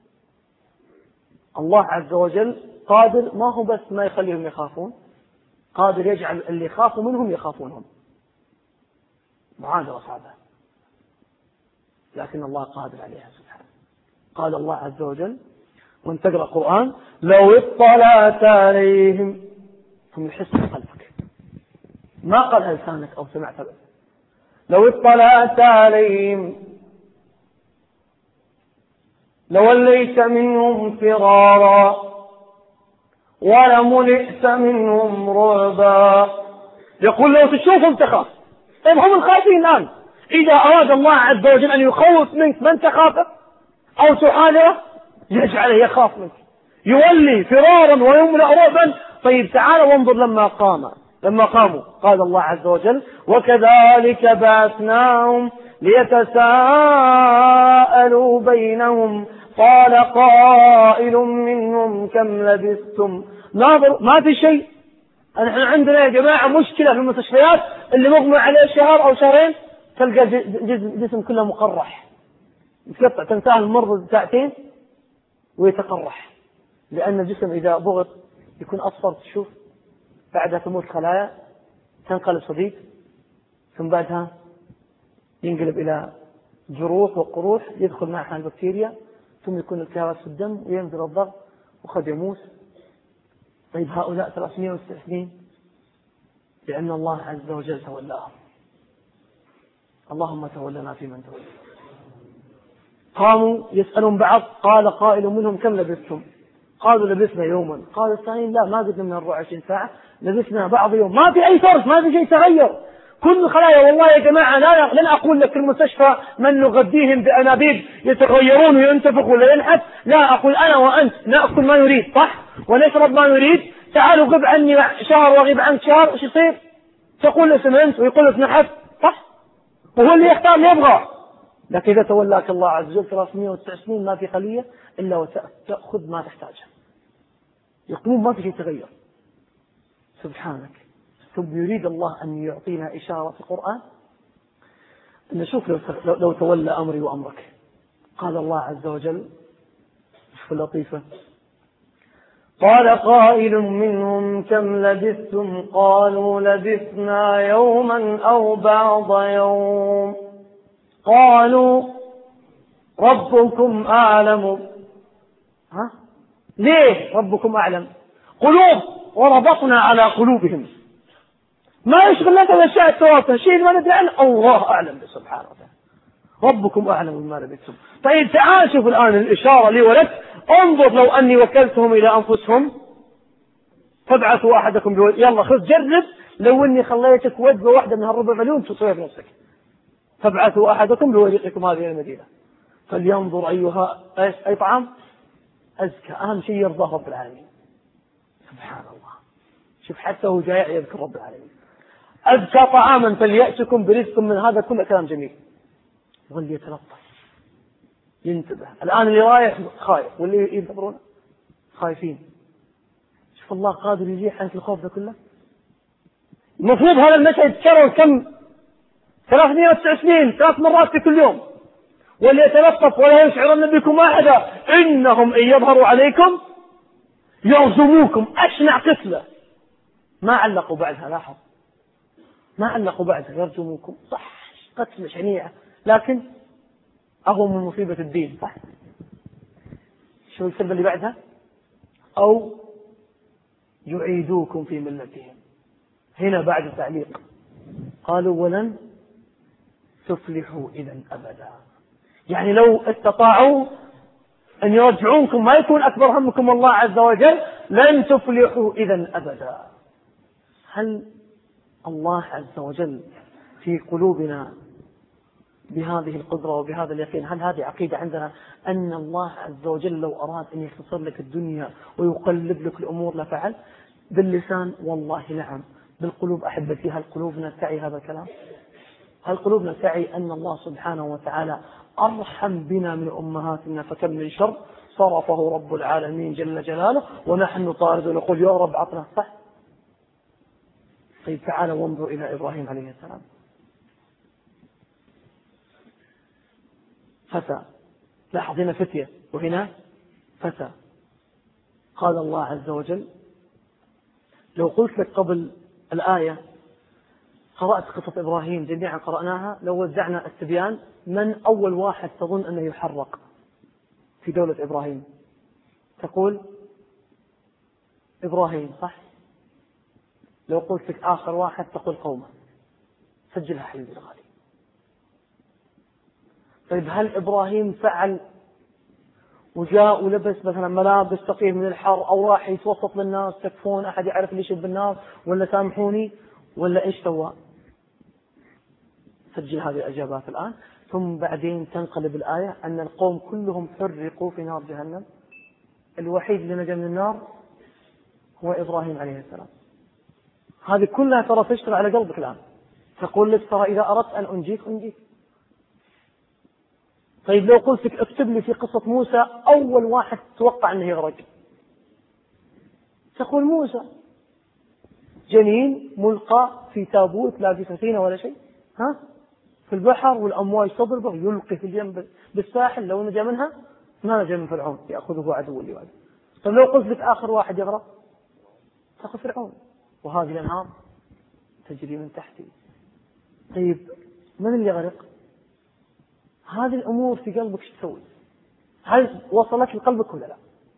الله عز وجل قادر ما هو بس ما يخليهم يخافون، قادر يجعل اللي يخافوا منهم يخافونهم. معادلة صعبة لكن الله قادر عليها سبحانه. قال الله عز وجل وانت تقرأ القرآن لو اطلعت عليهم، ثم يحس بقلبك، ما قالها لسانك أو سمعت بس. لو اطلعت عليهم لوليت منهم فرارا ولملئت منهم رعبا. يقول لو تشوفهم تخاف. طيب هم الخائفين الآن، إذا أراد الله عز وجل أن يخوف منك من تخافه أو تحاذره يجعله يخاف منك، يولي فرارا ويملأ رعبا. طيب تعال وانظر لما قام لما قاموا قال الله عز وجل وكذلك بعثناهم ليتساءلوا بينهم قال قائل منهم كم لبثتم. ناظر ما في شيء، نحن عندنا يا جماعة مشكلة في المستشفيات، اللي مغمى عليه شهر أو شهرين تلقى جسم كله مقرح يتقطع، تنتهي المرض ساعتين ويتقرح، لأن الجسم إذا ضغط يكون أصفر، تشوف بعدها تموت خلايا تنقلب صديد، ثم بعدها ينقلب إلى جروح وقروح يدخل معها البكتيريا، ثم يكون التهاب في الدم وينزل الضغط وقد يموت. طيب هؤلاء ثلاثمائة وتسع سنين لأن الله عز وجل تولاهم. اللهم تولنا في من تولى. قاموا يسألون بعض قال قائل منهم كم لبثتم؟ قالوا لبثنا يوما. قال الثانيين لا ما زدنا من أربع وعشرين ساعة، لبثنا بعض يوم. ما في أي فرق، ما في شيء تغير، كل الخلايا. والله يا جماعة لا لن أقول لك في المستشفى من نغذيهم بأنابيب يتغيرون وينتفخ ولا ينحت، لا أقول أنا وأنت نأكل ما نريد صح ونشرب ما نريد. تعالوا غب عني شهر وغيب عنك شهر، ايش يصير؟ تقول له سمنت ويقول له نحت صح، وهو اللي يختار اللي يبغى. لكن إذا تولاك الله عز وجل ثلاثمائة وتسع سنين ما في خلية إلا وتأخذ ما تحتاجه، يقوم ما في شيء تغير سبحانك. ثم يريد الله أن يعطينا إشارة في القرآن أن نشوف لو, لو تولى أمري وأمرك. قال الله عز وجل شوف اللطيفة قال قائل منهم كم لبثتم؟ قالوا لبثنا يوما أو بعض يوم. قالوا ربكم أعلم. ها؟ ليه ربكم أعلم؟ قلوب وربطنا على قلوبهم، ما يشغلنا الأشياء التوافه، شيء ما ندري عنه الله أعلم سبحانه وتعالى. ربكم أعلم بما لبثتم. طيب تعال شوف الآن الإشارة لي ولك، انظر لو أني وكلتهم إلى أنفسهم فابعثوا أحدكم بوجه، يلا خذ جرب لو أني خليتك وجبة واحدة من هالربع مليون تصير نفسك. فابعثوا أحدكم بورقكم هذه المدينة فلينظر أيها أي طعام أزكى. أهم شيء يرضاه رب العالمين سبحان الله. شوف حتى هو جاي يذكر رب العالمين أزكى طعاما فليأتكم برزق من هذا كله كلام جميل. واللي يتلطف ينتبه. الآن اللي رايح خايف واللي ينتظرون خايفين. شوف الله قادر يزيح عنك الخوف ده كله. المفروض هذا المشهد يتكرر كم ثلاثمائة وتسع سنين ثلاث مرات في كل يوم. واللي يتلطف ولا يشعرن بكم أحدا إنهم إن يظهروا عليكم يرجموكم. أشنع قتلة ما علقوا بعدها، لاحظ ما علقوا بعدها يرجموكم صح قتلة شنيعة لكن أهون من مصيبة الدين صح. شو الكلمة اللي بعدها؟ أو يعيدوكم في ملتهم. هنا بعد تعليق قالوا ولن تفلحوا إذا أبدا، يعني لو استطاعوا أن يرجعونكم ما يكون أكبر همكم الله عز وجل لن تفلحوا إذا أبدا. هل الله عز وجل في قلوبنا بهذه القدرة وبهذا اليقين؟ هل هذه عقيدة عندنا أن الله عز وجل لو أراد أن يختصر لك الدنيا ويقلب لك الأمور لفعل؟ باللسان والله نعم، بالقلوب أحبتي هل قلوبنا تعي هذا الكلام؟ هل قلوبنا تعي أن الله سبحانه وتعالى أرحم بنا من أمهاتنا فكم من شر صرفه رب العالمين جل جلاله ونحن نطارد ونقول يا رب عطنا صح. طيب تعالى وانظر إلى إبراهيم عليه السلام. فتى. لاحظ هنا فتية وهنا فتى. قال الله عز وجل: لو قلت لك قبل الآية قرأت قصة إبراهيم جميعا قرأناها، لو وزعنا التبيان من أول واحد تظن أنه يحرق في دولة إبراهيم؟ تقول إبراهيم، صح؟ لو قلت لك آخر واحد تقول قومه. سجلها حبيبي الغالي. طيب هل إبراهيم فعل وجاء ولبس مثلا ملابس تقيه من الحر، أو راح يتوسط للناس تكفون أحد يعرف ليش بالناس، ولا سامحوني، ولا إيش سوى؟ سجل هذه الإجابات الآن. ثم بعدين تنقلب الآية أن القوم كلهم حرقوا في نار جهنم، الوحيد اللي نجا من النار هو إبراهيم عليه السلام. هذه كلها ترى تشتغل على قلبك الآن، تقول لك ترى إذا أردت أن أنجيك أنجيك. طيب لو قلت لك اكتب لي في قصة موسى أول واحد تتوقع أنه يغرق، تقول موسى، جنين ملقى في تابوت لا في سفينة ولا شيء، ها في البحر والأمواج تضربه يلقي في الجنب بالساحل، لو نجا منها ما نجا من فرعون يأخذه عدو اللي بعده. طيب لو قلت لك آخر واحد يغرق تأخذ فرعون، وهذه الأنهار تجري من تحته. طيب من اللي غرق؟ هذه الأمور في قلبك شو تسوي؟ هل وصلت لقلبك ولا لا؟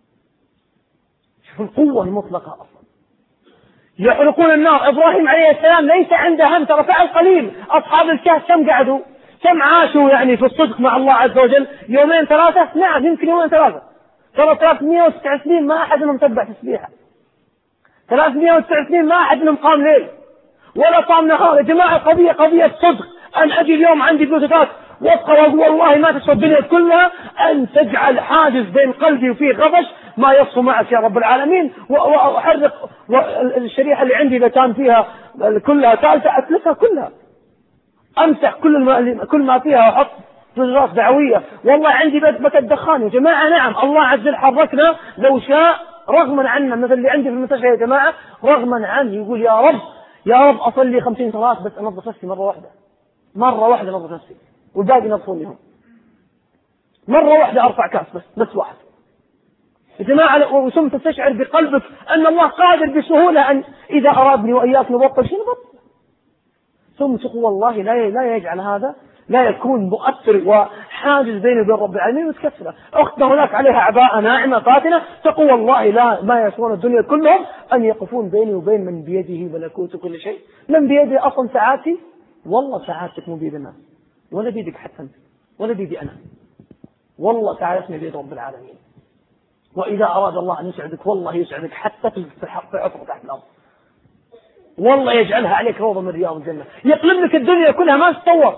شوف القوة المطلقة أصلا. يحرقون النار. إبراهيم عليه السلام ليس عنده هم، ترى فعل قليل. أصحاب الكهف كم قعدوا؟ كم عاشوا يعني في الصدق مع الله عز وجل؟ يومين ثلاثة؟ نعم يمكن يومين ثلاثة. ترى ثلاثمائة وتسعة سنين ما أحد منهم تبع تسبيحة. ثلاثمائة وتسعة سنين ما أحد منهم قام ليل ولا صام نهار. يا جماعة قضية قضية صدق. أن أجي اليوم عندي بلوتوثات وابقى واقول والله ما تسوى الدنيا كلها، أن تجعل حاجز بين قلبي وفيه غبش ما يصفو معك يا رب العالمين، وأحرق الشريحة اللي عندي إذا كان فيها كلها ثالثة أتلفها كلها، أمسح كل ما كل ما فيها وأحط زجاجات دعوية. والله عندي بيت الدخان يا جماعة. نعم الله عز وجل حركنا لو شاء رغما عنا، مثل اللي عندي في المستشفى يا جماعة رغما عنه يقول يا رب يا رب أصلي خمسين صلاة بس أنظف نفسي مرة واحدة، مرة واحدة أنظف نفسي والباقي نظفوني هم، مرة واحدة أرفع كاس بس بس واحد يا جماعة. وثم تستشعر بقلبك أن الله قادر بسهولة أن إذا أرادني وإياك نبطل شيء نبطل. ثم تقول والله لا لا يجعل هذا لا يكون مؤثر وحاجز بيني وبين رب العالمين متكسرة. أختنا هناك عليها عباءة ناعمة فاتنة تقول والله لا ما يسوون الدنيا كلهم أن يقفون بيني وبين من بيده ملكوت كل شيء. من بيده أصلا سعادتي؟ والله سعادتك مو بيد الناس ولا بيدك حتى أنت ولا بيدي أنا، والله سعادتنا بيد رب العالمين. وإذا أراد الله أن يسعدك والله يسعدك حتى في عطر تحت الأرض، والله يجعلها عليك روضة من رياض الجنة، يقلب لك الدنيا كلها ما تتصور.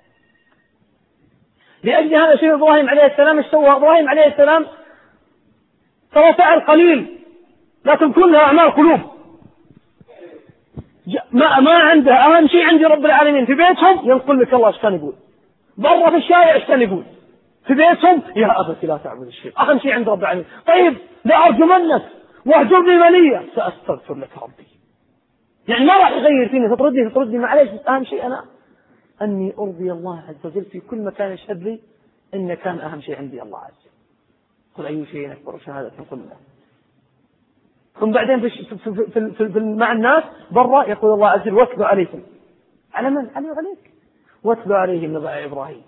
لأجل هذا شيء إبراهيم عليه السلام ايش سوى؟ إبراهيم عليه السلام ترى فعل قليل لكن كلها أعمال قلوب. ما ما عنده أهم شيء عندي رب العالمين. في بيتهم ينقل لك الله ايش كان يقول، برا في الشارع ايش كان يقول، في بيتهم يا أبتي لا تعبد الشيء، أهم شيء عند رب العالمين. طيب لا أرجمنك واهجرني مليا سأستغفر لك ربي. يعني ما راح يغير فيني، تطردني تطردني معليش، بس أهم شيء أنا أني أرضي الله عز وجل في كل مكان يشهد لي إن كان أهم شيء عندي الله عز وجل. قل أي شيء أكبر شهادة قلنا. ثم بعدين في, في, في, في, في, في مع الناس برا يقول الله عز وجل واتلو عليكم. على من؟ علي وعليك. واتلو عليهم نبأ إبراهيم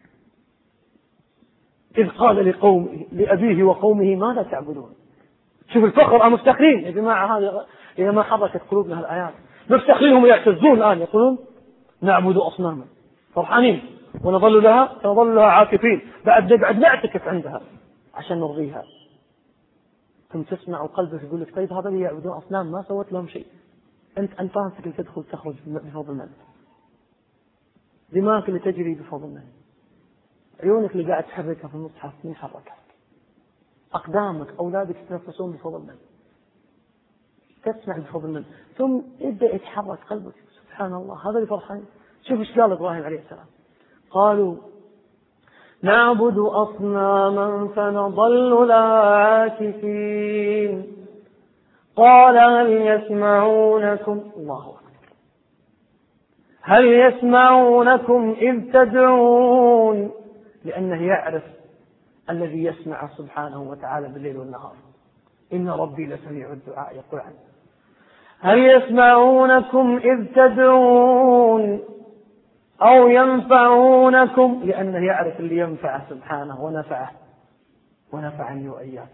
إذ قال لقومه لأبيه وقومه ماذا تعبدون. شوف الفخر، أم مفتخرين يا جماعة. هذا إذا ما حركت قلوبنا هالآيات مفتخرين هم يعتزون الآن يقولون نعبد أصناما فرحانين ونظل لها نظل لها عاكفين، بعد نقعد نعتكف عندها عشان نرضيها. ثم تسمع قلبك يقول لك طيب هذا اللي يعبدون أصنام ما سوت لهم شيء، أنت أنفاسك اللي تدخل تخرج بفضل من، دماغك اللي تجري بفضل من، عيونك اللي قاعد تحركها في المصحف مين حركها، أقدامك أولادك يتنفسون بفضل من، تسمع بفضل من، ثم يبدأ يتحرك قلبك. سبحان الله هذا اللي فرحان. شوف ايش قال إبراهيم عليه السلام، قالوا نعبد أصناما فنظل لها عاكفين قال هل يسمعونكم الله أكبر هل يسمعونكم إذ تدعون لأنه يعرف الذي يسمع سبحانه وتعالى بالليل والنهار. إن ربي لسميع الدعاء. يقول عنه: هل يسمعونكم إذ تدعون أو ينفعونكم؟ لأنه يعرف اللي ينفعه سبحانه ونفعه ونفعني وإياك.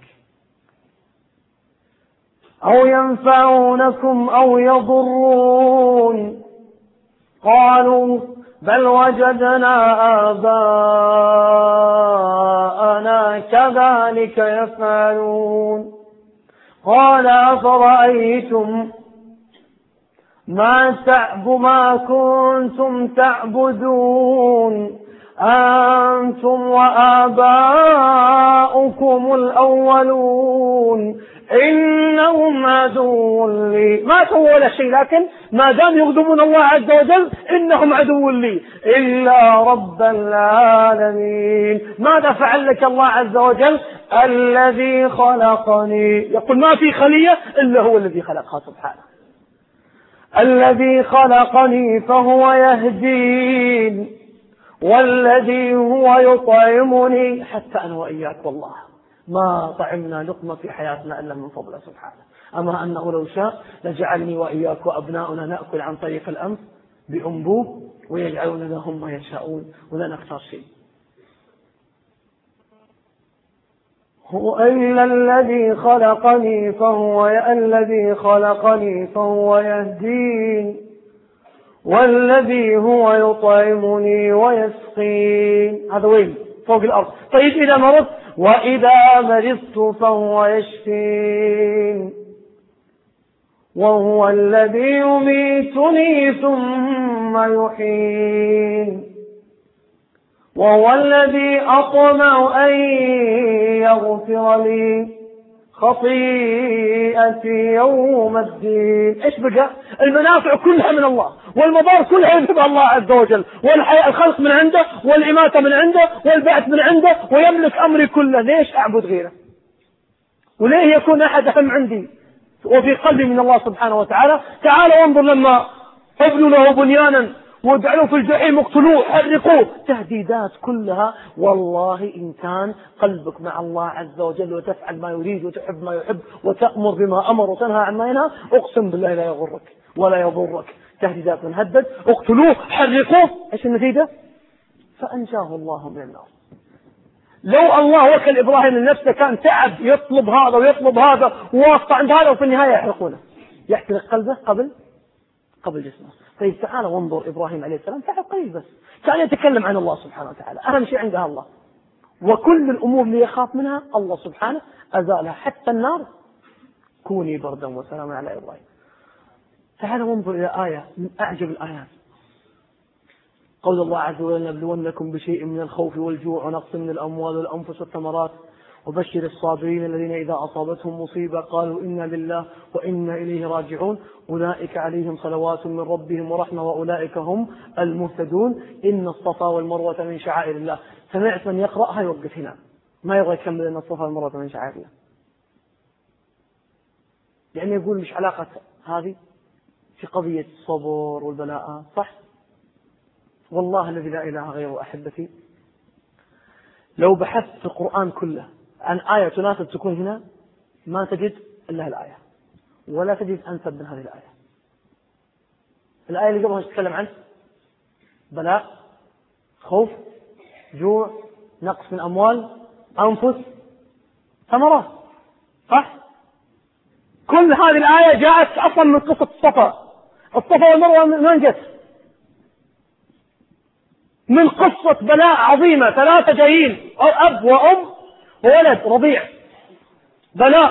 أو ينفعونكم أو يضرون. قالوا بل وجدنا آباءنا كذلك يفعلون. قال أفرأيتم ما تعب ما كنتم تعبدون أنتم وآباؤكم الأولون إنهم عدو لي. ما سووا ولا شيء، لكن ما دام يغضبون الله عز وجل إنهم عدو لي إلا رب العالمين. ماذا فعل لك الله عز وجل؟ الذي خلقني. يقول ما في خلية إلا هو الذي خلقها سبحانه. الذي خلقني فهو يهدين والذي هو يطعمني. حتى أنا وإياك والله ما طعمنا لقمة في حياتنا إلا من فضله سبحانه. أما أنه لو شاء لجعلني وإياك وأبناؤنا نأكل عن طريق الأنف بأنبوب ويجعلون لهم ما يشاءون ولا نختار شيء. هو إلا الذي خلقني فهو الذي خلقني فهو يهدين والذي هو يطعمني ويسقين. هذا وين؟ فوق الأرض. طيب إذا مرضت؟ وإذا مرضت فهو يشفين وهو الذي يميتني ثم يحيين وهو الذي أطمع أن يغفر لي خطيئتي يوم الدين. إيش بقى؟ المنافع كلها من الله والمضار كلها يذهبها الله عز وجل، والحياة الخلق من عنده والإماتة من عنده والبعث من عنده ويملك أمري كله. ليش أعبد غيره؟ وليه يكون أحد أهم عندي وفي قلبي من الله سبحانه وتعالى؟ تعال وانظر لما ابنوا له بنيانا وادعوا في الجحيم اقتلوه حرقوه، تهديدات كلها. والله إن كان قلبك مع الله عز وجل وتفعل ما يريد وتحب ما يحب وتأمر بما أمر وتنهى عن ما ينهى، أقسم بالله لا يغرك ولا يضرك. تهديدات من هدد اقتلوه حرقوه، ايش النتيجة؟ فأنجاه الله من النار. لو الله وكل إبراهيم لنفسه كان تعب يطلب هذا ويطلب هذا وواسطة عند هذا وفي النهاية يحرقونه، يحترق قلبه قبل قبل جسمه. طيب تعال وانظر إبراهيم عليه السلام تعال قليل بس كان يتكلم عن الله سبحانه وتعالى، أهم شيء عندها الله، وكل الأمور اللي يخاف منها الله سبحانه أزالها، حتى النار كوني بردا وسلاما على إبراهيم. تعال وانظر إلى آية من أعجب الآيات، قول الله عز وجل: نبلونكم بشيء من الخوف والجوع ونقص من الأموال والأنفس والثمرات وبشر الصابرين الذين إذا أصابتهم مصيبة قالوا إنا لله وإنا إليه راجعون أولئك عليهم صلوات من ربهم ورحمة وأولئك هم المهتدون إن الصفا والمروة من شعائر الله. سمعت من يقرأها يوقف هنا، ما يبغى يكمل إن الصفا والمروة من شعائر الله، يعني يقول مش علاقة هذه في قضية الصبر والبلاء، صح؟ والله الذي لا إله غيره أحبتي، لو بحثت في القرآن كله عن آية تناسب تكون هنا ما تجد إلا الآية، ولا تجد أنسب من هذه الآية. الآية اللي قبلها تتكلم عن بلاء، خوف، جوع، نقص من أموال، أنفس، ثمرات، صح؟ كل هذه الآية جاءت أصلا من قصة الصفا. الصفا والمروة من جت؟ من قصة بلاء عظيمة، ثلاثة جايين، أب وأم وولد رضيع، بلاء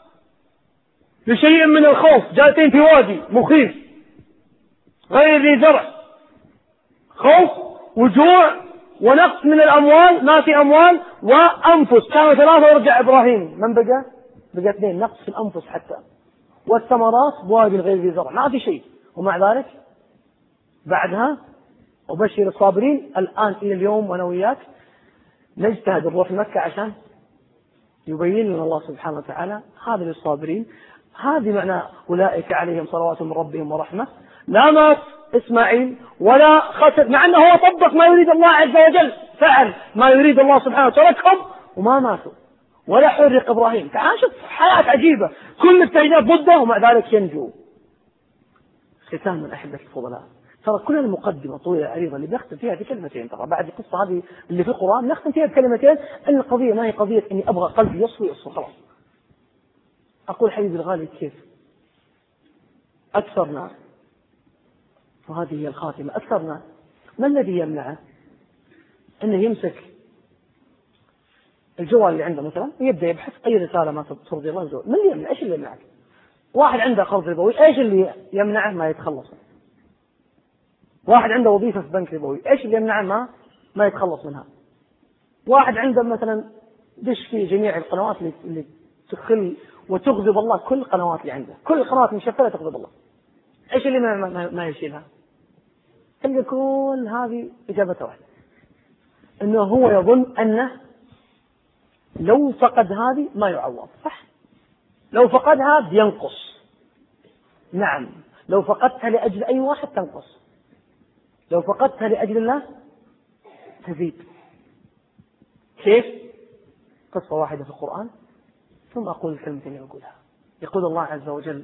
لشيء من الخوف، جالسين في وادي مخيف غير ذي زرع، خوف وجوع ونقص من الأموال، ما في أموال، وأنفس، كانوا ثلاثة ورجع إبراهيم، من بقى؟ بقى اثنين، نقص في الأنفس حتى، والثمرات بوادي غير ذي زرع، ما في شيء. ومع ذلك بعدها وبشر الصابرين. الآن إلى اليوم وأنا وياك نجتهد نروح مكة عشان يبين لنا الله سبحانه وتعالى هذا للصابرين، هذه معنى أولئك عليهم صلوات من ربهم ورحمة، لا مات إسماعيل ولا خسر، مع أنه هو طبق ما يريد الله عز وجل، فعل ما يريد الله سبحانه وتركهم وما ماتوا، ولا حرق إبراهيم. تعال شوف حياة عجيبة، كل التهديدات ضده ومع ذلك ينجو. ختام من أحبة الفضلاء، ترى كل المقدمة طويلة عريضة اللي بنختم فيها بكلمتين، ترى بعد القصة هذه اللي في القرآن نختم فيها بكلمتين، أن القضية ما هي قضية إني أبغى قلبي يصفي يصفي خلاص. أقول حبيبي الغالي كيف أكثر ناس، وهذه هي الخاتمة، أكثر ناس ما الذي يمنعه أنه يمسك الجوال اللي عنده مثلا ويبدأ يبحث أي رسالة ما ترضي الله الجوال؟ من اللي يمنع؟ إيش اللي يمنعك؟ واحد عنده قرض ربوي، إيش اللي يمنعه ما يتخلص؟ واحد عنده وظيفة في بنك ربوي، إيش اللي يمنعه ما ما يتخلص منها؟ واحد عنده مثلا دش في جميع القنوات اللي, اللي تخل وتغضب الله، كل القنوات اللي عنده، كل القنوات مشفرة تغضب الله، إيش اللي ما, ما, ما يشيلها؟ تلقى كل هذه إجابته واحدة، إنه هو يظن أنه لو فقد هذه ما يعوض. صح، لو فقدها بينقص، نعم، لو فقدتها لأجل أي واحد تنقص، لو فقدتها لأجل الله تزيد. كيف؟ قصة واحدة في القرآن ثم أقول الكلمة اللي أقولها. يقول الله عز وجل: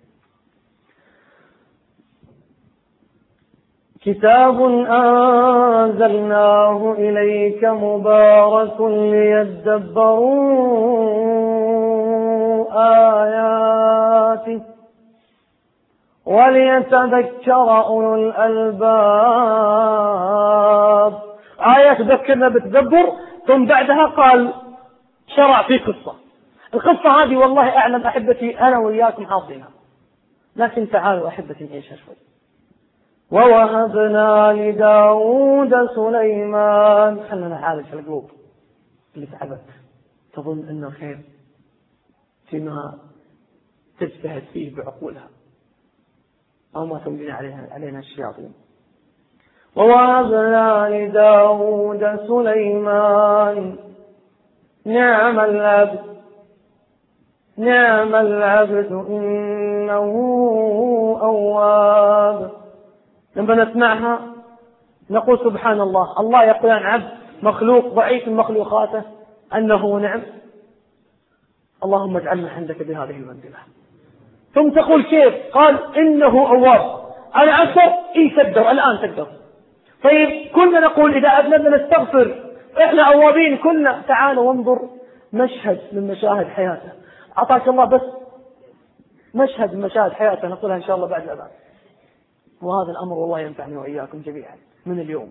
كتاب أنزلناه إليك مبارك ليدبروا آياته وليتذكر أولو الألباب. آية تذكرنا بتدبر، ثم بعدها قال شرع في قصة. القصة هذه والله أعلم أحبتي أنا وإياكم حافظينها، لكن تعالوا أحبتي نعيشها شوي. ووهبنا لداود سليمان. خلنا نعالج القلوب اللي تعبت تظن أنه خير فيما تجتهد فيه بعقولها أو ما تولينا عليها علينا الشياطين. ووهبنا لداود سليمان نعم العبد نعم العبد إنه أواب. لما نسمعها نقول سبحان الله. الله يقول عن عبد مخلوق ضعيف من مخلوقاته أنه نعم. اللهم اجعلنا عندك بهذه المنزلة. ثم تقول كيف؟ قال إنه أواب. أنا أكثر إيه تقدر الآن تقدر. طيب كنا نقول إذا أذنبنا نستغفر، إحنا أوابين كنا. تعالوا وانظر مشهد من مشاهد حياته، أعطاك الله بس مشهد من مشاهد حياته نقولها إن شاء الله بعد الأذان، وهذا الأمر والله ينفعني وإياكم جميعا من اليوم.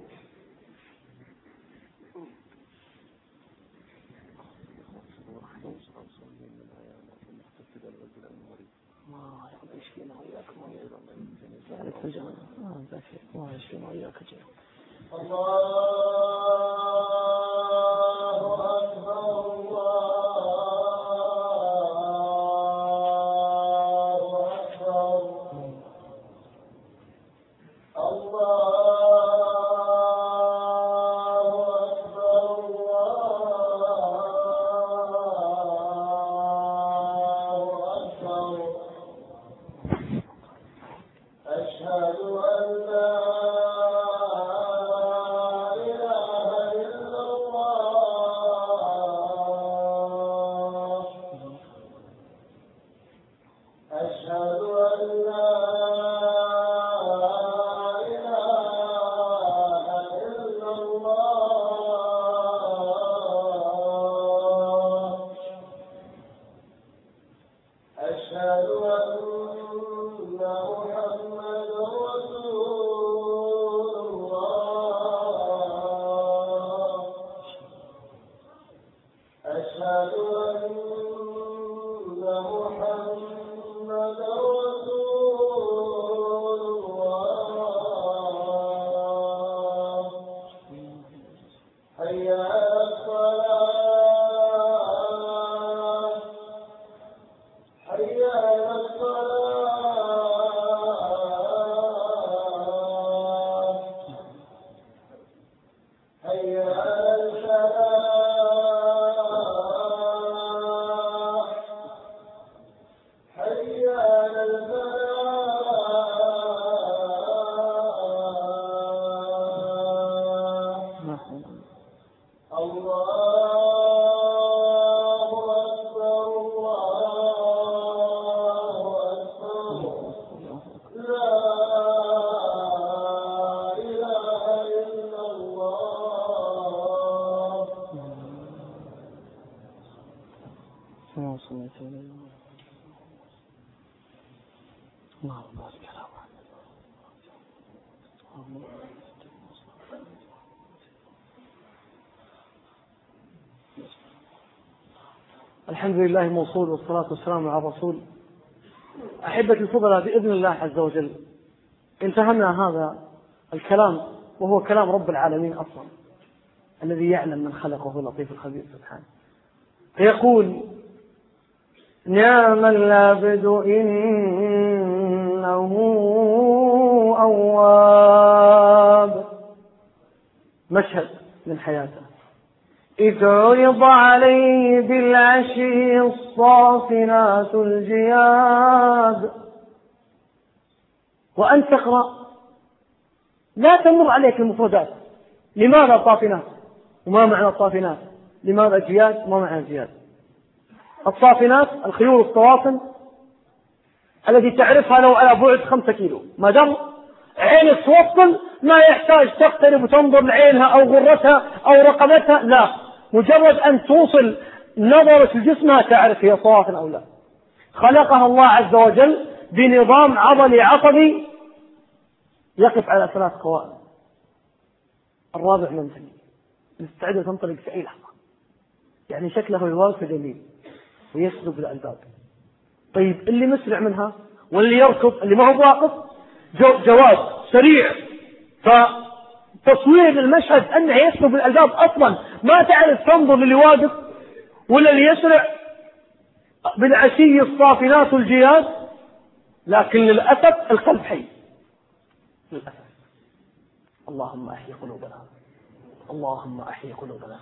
حي على الصلاة كما صليت على اللهم بارك على محمد. الحمد لله موصول والصلاة والسلام على الرسول. أحبة الفضلاء، بإذن الله عز وجل انتهينا هذا الكلام، وهو كلام رب العالمين أصلا الذي يعلم من خلقه هو اللطيف الخبير سبحانه. فيقول: نعم العبد إنه أواب. مشهد من حياته: إذ عرض عليه بالعشي الصافنات الجياد. وأن تقرأ لا تمر عليك المفردات. لماذا صافنات؟ وما معنى الصافنات؟ لماذا جياد؟ وما معنى الجياد؟ الصافنات الخيول الصوافن التي تعرفها لو على بعد خمسة كيلو، ما دام عينك توصل ما يحتاج تقترب وتنظر لعينها أو غرتها أو رقبتها، لا، مجرد أن توصل نظرة لجسمها تعرف هي صافن أو لا. خلقها الله عز وجل بنظام عضلي عصبي يقف على ثلاث قوائم. الرابع منتهي، مستعدة تنطلق في أي لحظة، يعني شكله يواقف جميل ويسلب الألباب. طيب اللي مسرع منها واللي يركض اللي ما هو واقف جو جواب سريع، فتصوير المشهد أنه يسلب الألباب أصلا ما تعرف تنظر للي واقف ولا اللي يسرع. بالعشي الصافنات الجياد، لكن للأسف القلب حي. للأسف. اللهم أحيي قلوبنا، اللهم أحيي قلوبنا.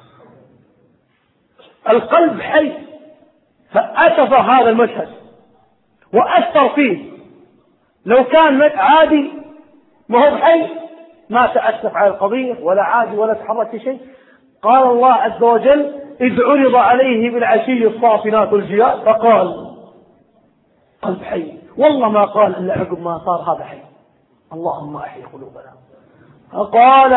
القلب حي، فأسف هذا المشهد وأثر فيه. لو كان عادي ما هو حي ما تأسف على القضية ولا عادي ولا تحرك في شيء. قال الله عز وجل: إذ عرض عليه بالعشي الصافنات الجياد فقال قلب حي. والله ما قال إلا عقب ما صار هذا حي. اللهم أحيي قلوبنا. فقال: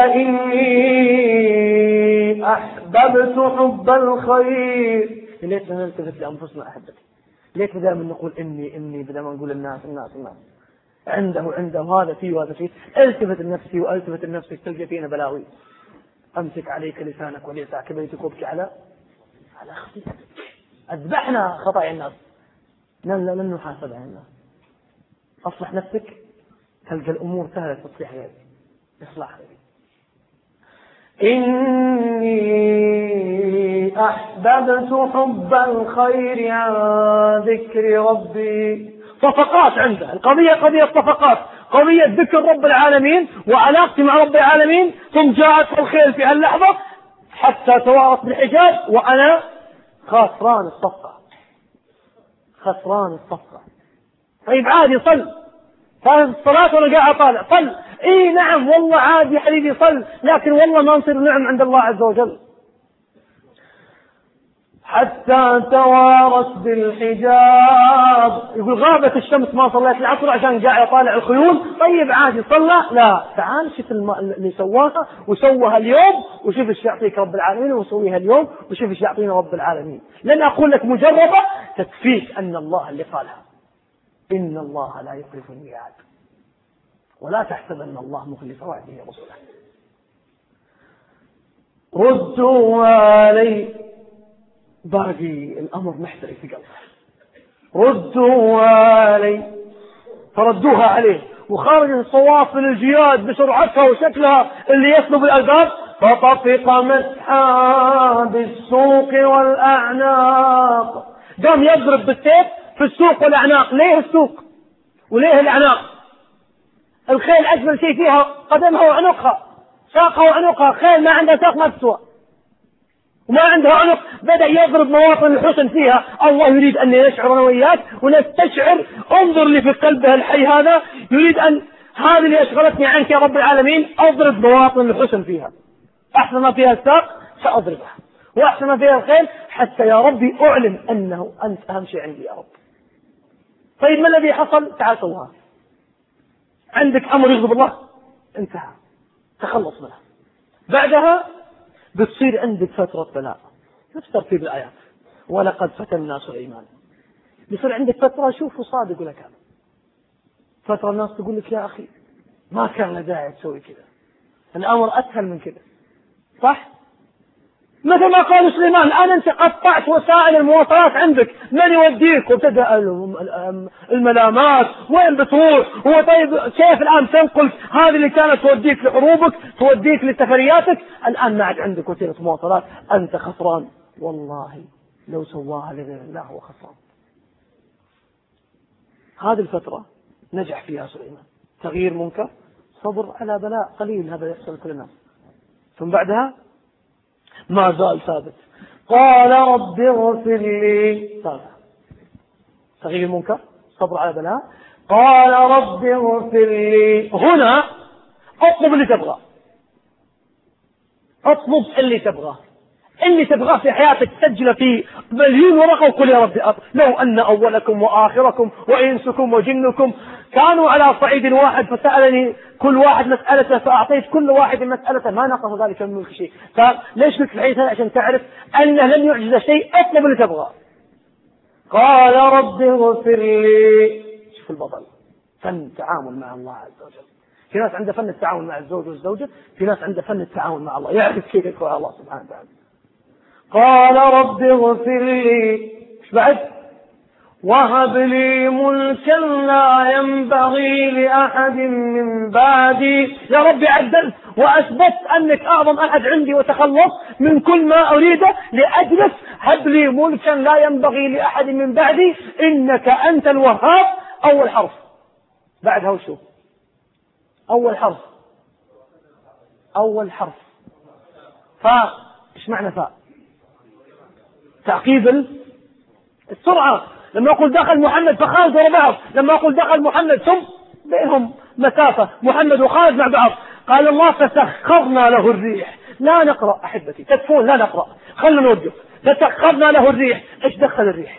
إني أحببت حب الخير. ليتنا نلتفت لأنفسنا أحبتي، ليتنا دائما نقول إني إني بدل ما نقول الناس الناس الناس عنده عنده هذا فيه وهذا فيه. التفت لنفسي والتفت لنفسك تلقى فينا بلاوي. أمسك عليك لسانك وليسعك بيتك وابكي على على خطيئتك. أذبحنا خطايا الناس، لن لن نحاسب عن الناس. أصلح نفسك تلقى الأمور سهلة تصلح غيرك. إصلاح غيرك. إني أحببت حب الخير عن ذكر ربي. صفقات عنده، القضية قضية صفقات، قضية ذكر رب العالمين وعلاقتي مع رب العالمين. ثم جاءت الخيل في اللحظة حتى توارت بالحجاب وأنا خسران الصفقة، خسران الصفقة. طيب عادي صل، فاهم الصلاة ولا قاعد طالع؟ صل. اي نعم والله عادي يا حبيبي صل، لكن والله ما نصير نعم عند الله عز وجل. حتى توارت بالحجاب. يقول غابت الشمس ما صليت العصر عشان قاعد يطالع الخيول. طيب عادي صلى؟ لا، تعال شوف اللي سواها وسوها اليوم وشوف ايش يعطيك رب العالمين وسويها اليوم وشوف ايش يعطينا رب العالمين. لن اقول لك مجربة تكفيك ان الله اللي قالها. إن الله لا يخلف الميعاد ولا تحسب أن الله مخلف وعده رسله. ردوا علي، باقي الأمر محترق في قلبه. ردوا علي، فردوها عليه وخرج الصوافن الجياد بسرعتها وشكلها اللي يسلب الألباب. فطفق مسحا بالسوق والأعناق. قام يضرب بالسيف في السوق والأعناق. ليه السوق وليه الأعناق؟ الخيل أجمل شيء فيها قدمها وعنقها، ساقها وعنقها. خيل ما عندها ساق ما تسوى وما عندها عنق. بدأ يضرب مواطن الحسن فيها. الله يريد أن يشعر وياك ونستشعر. انظر لي في قلبها الحي هذا، يريد أن هذه اللي أشغلتني عنك يا رب العالمين أضرب مواطن الحسن فيها. أحسن ما فيها الساق سأضربها، وأحسن ما فيها الخيل حتى يا ربي أعلم أنه أنت أهم شيء عندي يا رب. طيب ما الذي حصل؟ تعال سوها. عندك أمر يغضب الله، انتهى، تخلص منها. بعدها بتصير عندك فترة بلاء، نفس ترتيب الآيات. ولقد فتنا سليمان. يصير عندك فترة شوف صادق ولا كان، فترة الناس تقول لك يا أخي ما كان له داعي تسوي كذا، الأمر أسهل من كذا، صح؟ مثل ما قال سليمان الآن أنت قطعت وسائل المواصلات عندك، من يوديك؟ وابتدأ الملامات، وين بتروح؟ هو طيب كيف الآن تنقل هذه اللي كانت توديك لحروبك توديك لسفرياتك، الآن ما عاد عندك وسيلة مواصلات، أنت خسران. والله لو سواها لغير الله هو خسران. هذه الفترة نجح فيها سليمان، تغيير منكر، صبر على بلاء قليل، هذا يحصل كل الناس. ثم بعدها ما زال ثابت، قال رب اغفر لي، ثابت تغيير منكر، صبر على بلاء، قال رب اغفر لي. هنا اطلب اللي تبغى، اطلب اللي تبغاه، اللي تبغاه في حياتك سجله في مليون ورقة وقل يا ربي أطلب. لو أن أولكم وآخركم وإنسكم وجنكم كانوا على صعيد واحد فسألني كل واحد مسألته فأعطيت كل واحد مسألته ما نقص ذلك من ملك شيء. فليش لك الحديث هذا؟ عشان تعرف أنه لن يعجز شيء، اطلب اللي تبغاه. قال رب اغفر لي. شوف البطل، فن تعامل مع الله عز وجل. في ناس عنده فن التعامل مع الزوج والزوجة، في ناس عنده فن التعامل مع الله، يعرف كيف يكون الله سبحانه وتعالى. قال رب اغفر لي. ايش بعد؟ وهب لي ملكا لا ينبغي لأحد من بعدي. يا ربي عدلت وأثبت أنك أعظم أحد عندي وتخلص من كل ما أريده لأجلس، هب لي ملكا لا ينبغي لأحد من بعدي إنك أنت الوهاب. أول حرف بعدها وشو؟ أول حرف أول حرف فاء. إيش معنى فاء؟ تعقيب السرعة. لما أقول دخل محمد فخالد ورا بعض، لما أقول دخل محمد ثم بينهم مسافة محمد وخالد مع بعض. قال الله فسخرنا له الريح. لا نقرأ أحبتي، تكفون لا نقرأ، خلنا نوقف. فسخرنا له الريح. إيش دخل الريح؟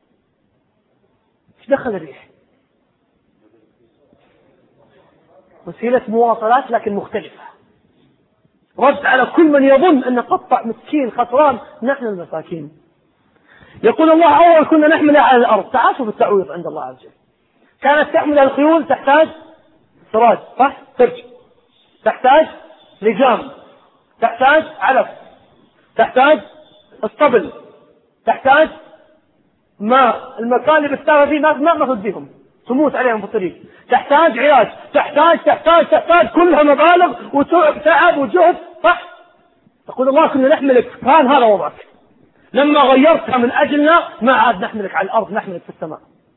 إيش دخل الريح؟ وسيلة مواصلات لكن مختلفة، رد على كل من يظن أن قطع مسكين خسران، نحن المساكين. يقول الله أول كنا نحملها على الأرض. تعاشوا في التعويض عند الله عز وجل. كانت تحمل الخيول تحتاج سراج، صح؟ ترج، تحتاج لجام، تحتاج علف، تحتاج اسطبل، تحتاج ماء، المكان اللي بتستوى فيه ناس ما توديهم تموت عليهم في الطريق، تحتاج علاج، تحتاج تحتاج تحتاج كلها مبالغ وتعب تعب وجهد، صح؟ يقول الله كنا نحملك، كان هذا وضعك. لما غيرتها من أجلنا ما عاد نحملك على الأرض، نحملك في السماء.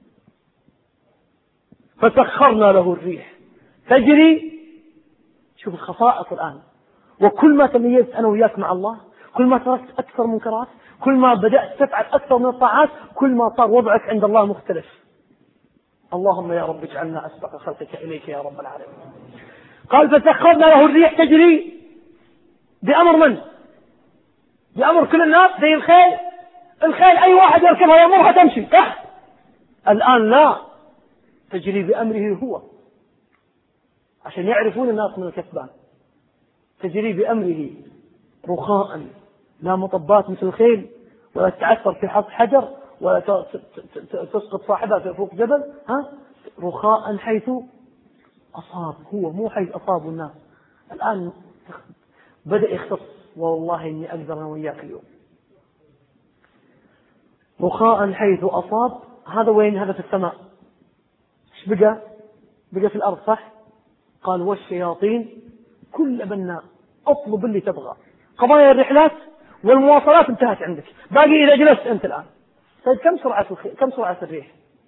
فسخرنا له الريح تجري. شوف الخصائص الآن. وكل ما تميزت أنا وياك مع الله، كل ما تركت أكثر منكرات، كل ما بدأت تفعل أكثر من الطاعات، كل ما صار وضعك عند الله مختلف. اللهم يا رب اجعلنا أسبق خلقك إليك يا رب العالمين. قال فسخرنا له الريح تجري بأمر من؟ بأمر كل الناس زي الخيل. الخيل أي واحد يركبها يأمرها تمشي، صح؟ الآن لا، تجري بأمره هو عشان يعرفون الناس من الكسبان. تجري بأمره رخاء، لا مطبات مثل الخيل، ولا تتعثر في حص حجر، ولا تسقط صاحبها فوق جبل. ها؟ رخاء حيث أصاب، هو مو حيث أصاب الناس. الآن بدأ يختص، والله إني أقدر أنا وياك اليوم. رخاء حيث أصاب، هذا وين؟ هذا في السماء. إيش بقى؟ بقى في الأرض، صح؟ قال والشياطين كل بناء. اطلب اللي تبغى. قضايا الرحلات والمواصلات انتهت عندك، باقي إذا جلست أنت الآن. طيب كم سرعة الخي... كم سرعة الريح؟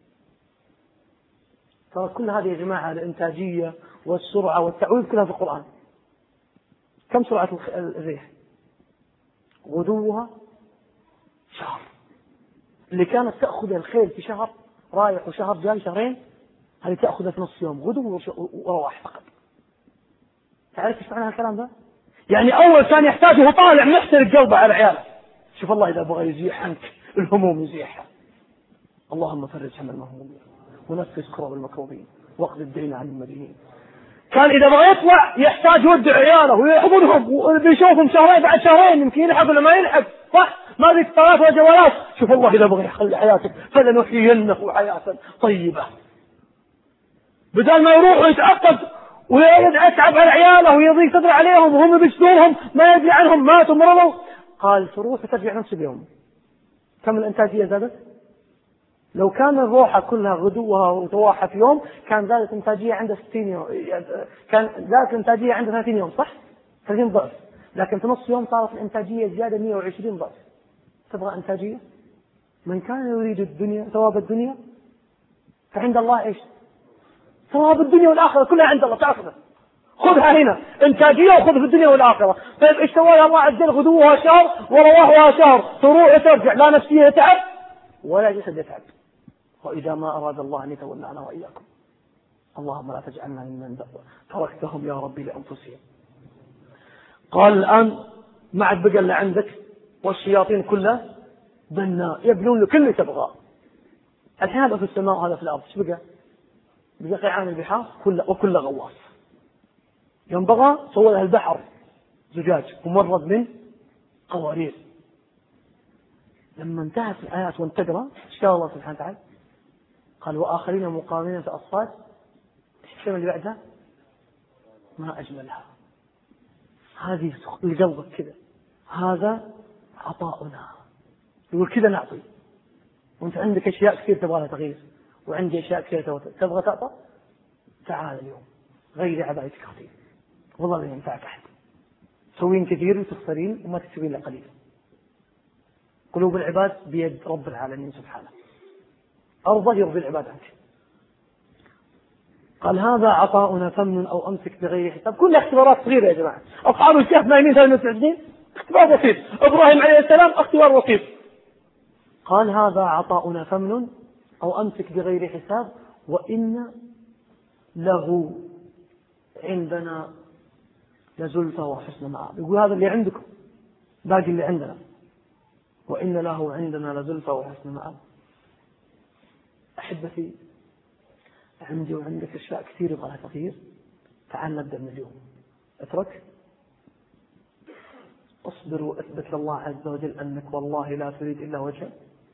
ترى كل هذه يا جماعة الإنتاجية والسرعة والتعويض كلها في القرآن. كم سرعة الريح؟ غدوها شهر. اللي كانت تأخذ الخيل في شهر رايح وشهر جاي شهرين، هذه تأخذها في نص يوم، غدو ورواح فقط. تعرف ايش معنى الكلام ده؟ يعني أول كان يحتاجه طالع محترق قلبه على عياله. شوف الله إذا بغى يزيح عنك الهموم يزيحها. اللهم فرج هم المهمومين ونفس كرب المكروبين واقض الدين عن المدينين. كان إذا بغى يطلع يحتاج يودع عياله ويحضنهم وبيشوفهم شهرين بعد شهرين، يمكن يلحق ولا ما يلحق، صح؟ ما ذيك صلاة وجوالات. شوف الله إذا بغى يخلي حياتك فلنحيينه حياة طيبة. بدل ما يروح ويتعقد ويتعب على عياله ويضيق صدر عليهم وهم بيشتورهم ما يدري عنهم ماتوا مرضوا، قال تروح وترجع نفس اليوم. كم الإنتاجية زادت؟ لو كان الروحة كلها غدوها وتواحة في يوم كان زادت إنتاجية عنده ستين يوم، كان زادت الإنتاجية عنده ثلاثين يوم، صح؟ ثلاثين ضعف. لكن في نص يوم صارت الإنتاجية زيادة مئة وعشرين ضعف. تبغى إنتاجية؟ من كان يريد الدنيا ثواب الدنيا فعند الله إيش؟ ثواب الدنيا والآخرة كلها عند الله، تأخذها خذها هنا إنتاجية وخذ في الدنيا والآخرة. طيب إيش سوى الله عز وجل؟ غدوها شهر ورواحها شهر، تروح وترجع، لا نفسية يتعب ولا جسد يتعب. وإذا ما أراد الله أن يتولعنا وإياكم. اللهم لا تجعلنا ممن تركتهم يا ربي لأنفسهم. قال الآن ما عاد بقى اللي عندك والشياطين كلها بنا يبنون له كل اللي تبغاه. الحين هذا في السماء وهذا في الأرض، ايش بقى؟ بقى قيعان البحار كل وكل غواص. يوم بغى سوى له البحر زجاج ممرد من قوارير. لما انتهت الآيات وانتقرا ايش قال الله سبحانه وتعالى؟ قال وآخرين مقامين في أصفاد. ايش الكلمة اللي بعدها؟ ما أجملها. هذه لقلبك كذا، هذا عطاؤنا. يقول كذا نعطي، وانت عندك اشياء كثير تبغى لها تغيير، وعندي اشياء كثير تبغى تعطى. تعال اليوم غيري عبايتك خطير، والله لا ينفعك احد. تسوين كثير وتخسرين وما تكسبين الا قليل. قلوب العباد بيد رب العالمين سبحانه، ارضه يرضي العباد عنك. قال هذا عطاؤنا فمن او امسك بغير حساب. كلها اختبارات صغيره يا جماعه. اصحاب الكهف نايمين ثلاثة وتسعين اختبار بسيط، ابراهيم عليه السلام اختبار بسيط. قال هذا عطاؤنا فمن او امسك بغير حساب وان له عندنا لزلفى وحسن مآب. يقول هذا اللي عندكم باقي اللي عندنا، وان له عندنا لزلفى وحسن مآب. احبتي عندي وعندك اشياء كثير يبغى لها تغيير. تعال نبدا من اليوم. اترك، اصبر واثبت لله عز وجل انك والله لا تريد الا وجهه.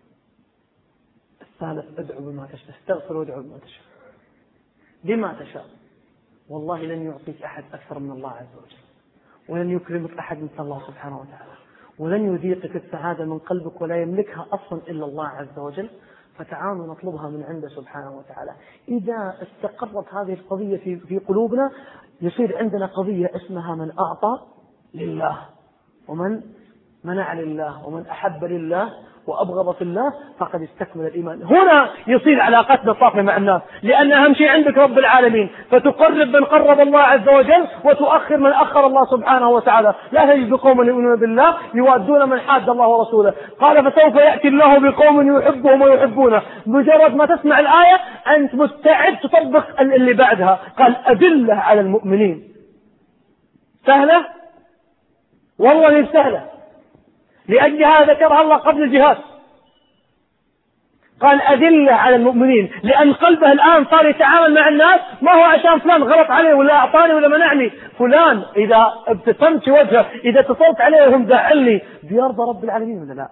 الثالث ادعو بما تشاء، استغفر وادعو بما تشاء بما تشاء. والله لن يعطيك احد اكثر من الله عز وجل، ولن يكرمك احد مثل الله سبحانه وتعالى، ولن يذيقك السعاده من قلبك ولا يملكها اصلا الا الله عز وجل. فتعالوا نطلبها من عنده سبحانه وتعالى. إذا استقرت هذه القضية في في قلوبنا يصير عندنا قضية اسمها من أعطى لله ومن منع لله ومن أحب لله وأبغض في الله فقد استكمل الإيمان. هنا يصير علاقتنا صافية مع الناس، لأن أهم شيء عندك رب العالمين، فتقرب من قرب الله عز وجل وتؤخر من أخر الله سبحانه وتعالى. لا تجد قوما يؤمنون بالله يوادون من حاد الله ورسوله. قال فسوف يأتي الله بقوم يحبهم ويحبونه. مجرد ما تسمع الآية أنت مستعد تطبق اللي بعدها. قال أدلة على المؤمنين. سهلة؟ والله سهلة، لأجل هذا ذكرها الله قبل الجهاد. قال أذلة على المؤمنين، لأن قلبه الآن صار يتعامل مع الناس ما هو عشان فلان غلط عليه ولا أعطاني ولا منعني. فلان إذا ابتسمت وجهه، إذا اتصلت عليه وهم زعلني، بيرضى رب العالمين ولا لا؟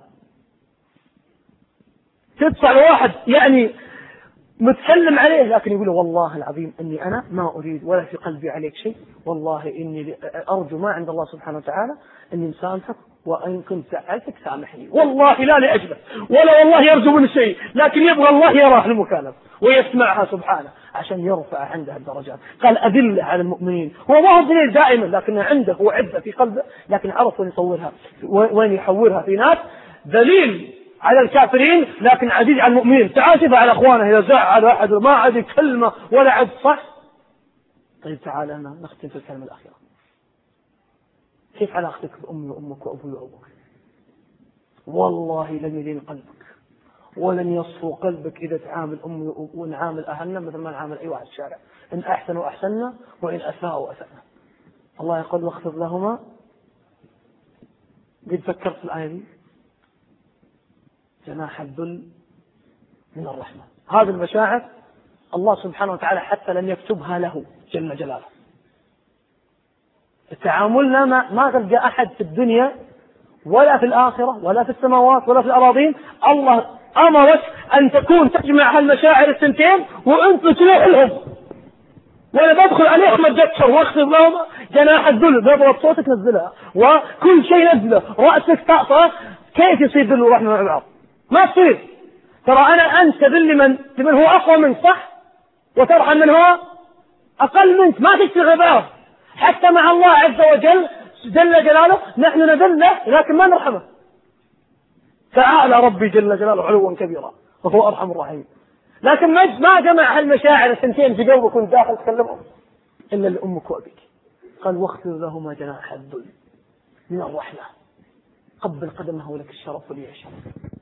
تدفع لواحد يعني متسلم عليه لكن يقول والله العظيم اني انا ما اريد ولا في قلبي عليك شيء، والله اني ارجو ما عند الله سبحانه وتعالى اني مسامحك وان كنت زعلتك سامحني، والله لا لاجله ولا والله يرجو من شيء، لكن يبغى الله يراه المكالمه ويسمعها سبحانه عشان يرفع عنده الدرجات. قال أذلة على المؤمنين. هو ما هو ذليل دائما لكن عنده هو عزة في قلبه، لكن عرف وين يصورها وين يحورها في ناس. ذليل على الكافرين لكن عزيز على المؤمنين. تعال شوف على اخوانه اذا زعل احد ما عاد كلمه ولا عاد صح. طيب تعال انا نختم في الكلمه الاخيره. كيف علاقتك بامي وامك وابوي وابوك؟ والله لن يلين قلبك ولن يصفو قلبك اذا تعامل امي ونعامل اهلنا مثل ما نعامل اي واحد في الشارع. ان احسنوا احسنا وان اساءوا اسانا. الله يقول واخفض لهما. قد فكرت في الايه دي؟ جناح الذل من الرحمة. هذه المشاعر الله سبحانه وتعالى حتى لم يكتبها له جل جلاله. تعاملنا ما, ما تلقى أحد في الدنيا ولا في الآخرة ولا في السماوات ولا في الأراضين. الله أمرك أن تكون تجمع هالمشاعر الثنتين وأنت تروح لهم، وأنا بدخل عليهم أتجسر واخفض لهم جناح الذل، بضرب صوتك نزلها وكل شيء نزله، رأسك طأطأ. كيف يصير ذل ورحمة مع بعض؟ ما تصير. ترى أنا أنت تذل لمن لمن هو أقوى منك، صح؟ وترحم من هو أقل منك، ما تشتغل بعض. حتى مع الله عز وجل جل جلاله نحن نذله لكن ما نرحمه. تعالى ربي جل جلاله علوا كبيرا وهو أرحم الراحمين، لكن ما جمع هالمشاعر الثنتين في قلبك وانت داخل تكلمهم إلا لأمك وأبيك. قال واخفض لهما جناح الذل من الرحمة، قبل قدمه ولك الشرف ولي الشرف.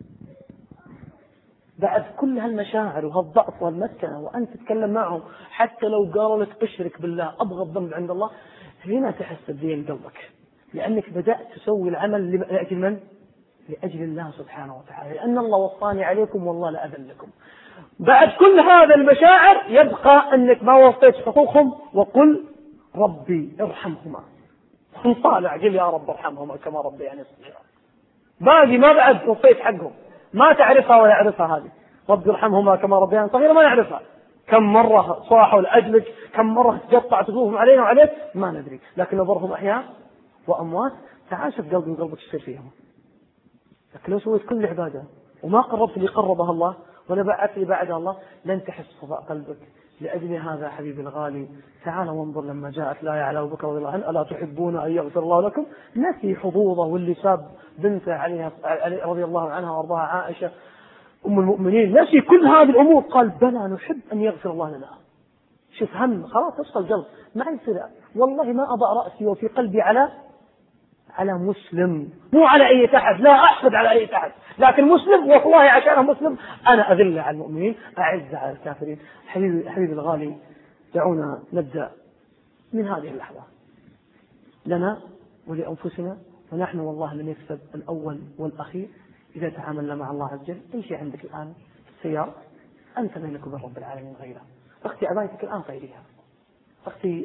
بعد كل هالمشاعر وهالضعف والمسكنة وأنت تتكلم معهم، حتى لو قالوا لك اشرك بالله أبغى الذنب عند الله، هنا تحس بدين قلبك، لأنك بدأت تسوي العمل لأجل من؟ لأجل الله سبحانه وتعالى، لأن الله وصاني عليكم والله لأذلكم. بعد كل هذا المشاعر يبقى أنك ما وصيت حقوقهم، وقل ربي ارحمهما. طالع قل يا رب ارحمهما كما ربي يعني صغيرا. باقي ما بعد وصيت حقهم، ما تعرفها ولا يعرفها هذه. رب ارحمهما كما ربي يعني صغيرا ما يعرفها. كم مرة صاحوا لأجلك، كم مرة تقطع تقوهم علينا وعليك ما ندري، لكن نظرهم أحياء وأموات. تعال شوف قلبي وقلبك يصير فيهم. لكن لو سويت كل عبادة وما قربت اللي قربها الله ولا بعدت اللي بعدها الله لن تحس صفاء قلبك. لأجل هذا حبيبي الغالي تعال وانظر لما جاءت لا يعلى بك رضي الله عنه ألا تحبون أن يغفر الله لكم، نسي حظوظه واللي ساب بنته عليها رضي الله عنها وارضاها عائشة أم المؤمنين، نسي كل هذه الأمور. قال بلى نحب أن يغفر الله لنا. شوف هم خلاص تصل القلب ما يصير والله ما أضع رأسي وفي قلبي على على مسلم، مو على أي أحد، لا أحقد على أي أحد، لكن مسلم والله عشان مسلم أنا أذل على المؤمنين أعز على الكافرين. حبيبي حبيبي الغالي دعونا نبدأ من هذه اللحظة لنا ولأنفسنا، ونحن والله لن يكسب الأول والأخير إذا تعاملنا مع الله عز وجل. أي شيء عندك الآن السيارة أنت بينك وبين رب العالمين غيره، أختي عبايتك الآن غيرها، أختي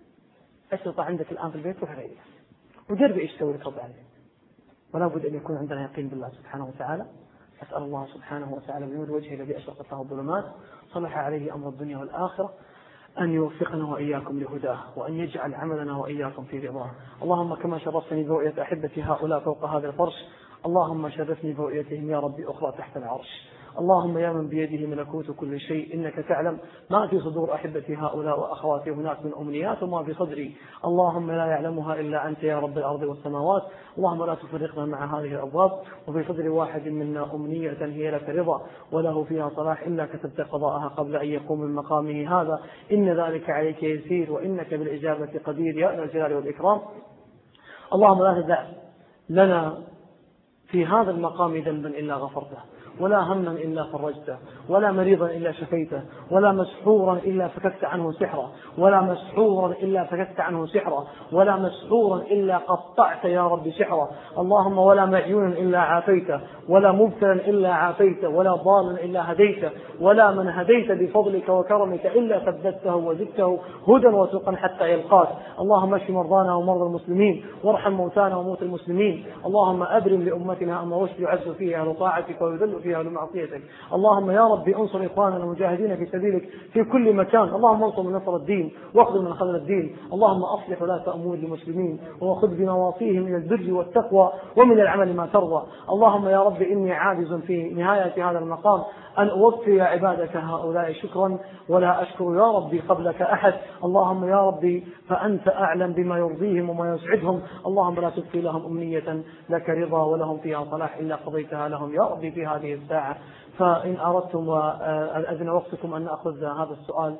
أشرطة عندك الآن في البيت وغيرها، وجربي إيش تسوي لك رب العالمين. ولا بد أن يكون عندنا يقين بالله سبحانه وتعالى. أسأل الله سبحانه وتعالى بنور وجهه الذي أشرقت له الظلمات صلح عليه أمر الدنيا والآخرة أن يوفقنا وإياكم لهداه، وأن يجعل عملنا وإياكم في رضاه. اللهم كما شرفتني برؤية أحبتي هؤلاء فوق هذا الفرش، اللهم شرفني برؤيتهم يا ربي أخرى تحت العرش. اللهم يا من بيده ملكوت كل شيء إنك تعلم ما في صدور أحبتي هؤلاء وأخواتي هناك من أمنيات وما في صدري، اللهم لا يعلمها إلا أنت يا رب الأرض والسماوات. اللهم لا تفرقنا مع هذه الأبواب، وفي صدر واحد منا أمنية هي لك رضا وله فيها صلاح إلا كتبت قضاءها قبل أن يقوم من مقامه هذا، إن ذلك عليك يسير وإنك بالإجابة قدير يا ذا الجلال والإكرام. اللهم لا تدع لنا في هذا المقام ذنبا إلا غفرته، ولا هما إلا فرجته، ولا مريضا إلا شفيته، ولا مسحورا إلا فككت عنه سحرا، ولا مسحورا إلا فككت عنه سحرا، ولا مسحورا إلا قطعت يا رب سحرا. اللهم ولا معيونا إلا عافيته، ولا مبتلا إلا عافيته، ولا ضالا إلا هديته، ولا من هديت بفضلك وكرمك إلا ثبته وزدته هدى وتقا حتى يلقاك. اللهم اشف مرضانا ومرضى المسلمين، وارحم موتانا وموت المسلمين. اللهم أبرم لأمتنا أمر رشد يعز فيها أهل طاعتك ويذل فيها لمعصيتك. اللهم يا ربي انصر إخواننا المجاهدين في سبيلك في كل مكان، اللهم انصر من نصر الدين واخذ من خذل الدين. اللهم أصلح ولاة أمور المسلمين وخذ بنواصيهم إلى البر والتقوى ومن العمل ما ترضى. اللهم يا رب إني عاجز في نهاية هذا المقام أن أوفي عبادك هؤلاء شكرا ولا أشكر يا ربي قبلك أحد. اللهم يا ربي فأنت أعلم بما يرضيهم وما يسعدهم. اللهم لا تبقي لهم أمنية لك رضا ولهم فيها صلاح إلا قضيتها لهم يا ربي في هذه الساعة. فإن أردتم وأذن وقتكم أن نأخذ هذا السؤال.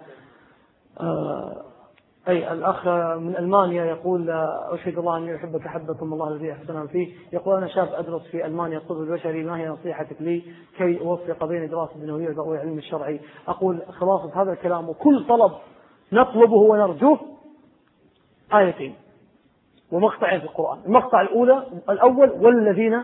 أي الأخ من ألمانيا يقول أشهد الله أن يحبك حبكم الله الذي أحسن فيه. يقول أنا شاب أدرس في ألمانيا الطب البشري، ما هي نصيحتك لي كي أوفق بين دراسة الدنيوية وضوء العلم الشرعي؟ أقول خلاصة هذا الكلام وكل طلب نطلبه ونرجوه آيتين ومقطعين في القرآن. المقطع الأولى الأول والذين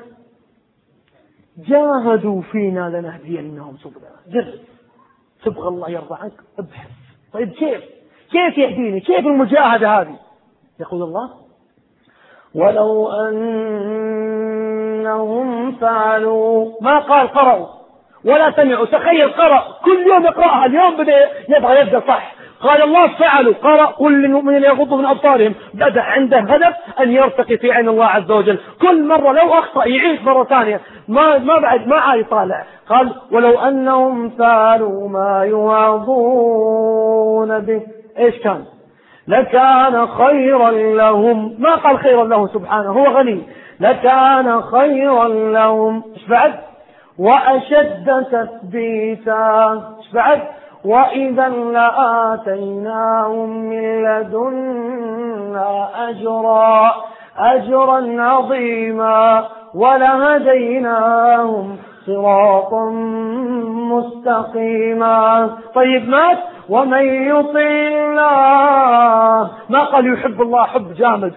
جاهدوا فينا لنهدينهم سبلنا. جرب تبغى الله يرضى عنك ابحث. طيب كيف كيف يهديني؟ كيف المجاهدة هذه؟ يقول الله ولو أن أنهم فعلوا. ما قال قرأوا ولا سمعوا. تخيل قرأ كل يوم يقرأها، اليوم بدأ يبغى يبدأ صح. قال الله فعلوا، قرأ قل للمؤمنين يغضوا من أبصارهم، بدأ عنده هدف أن يرتقي في عين الله عز وجل. كل مرة لو أخطأ يعيد مرة ثانية، ما ما بعد ما عاد يطالع. قال ولو أنهم فعلوا ما يوعظون به إيش كان؟ لكان خيرا لهم. ما قال خيرا له سبحانه، هو غني. لكان خيرا لهم. إيش بعد؟ وأشد تثبيتا. إيش بعد؟ وإذا لآتيناهم من لدنا أجرا أجرا عظيما ولهديناهم صراطا مستقيما. طيب مات ومن يطع الله، ما قال يحب الله حب جامد،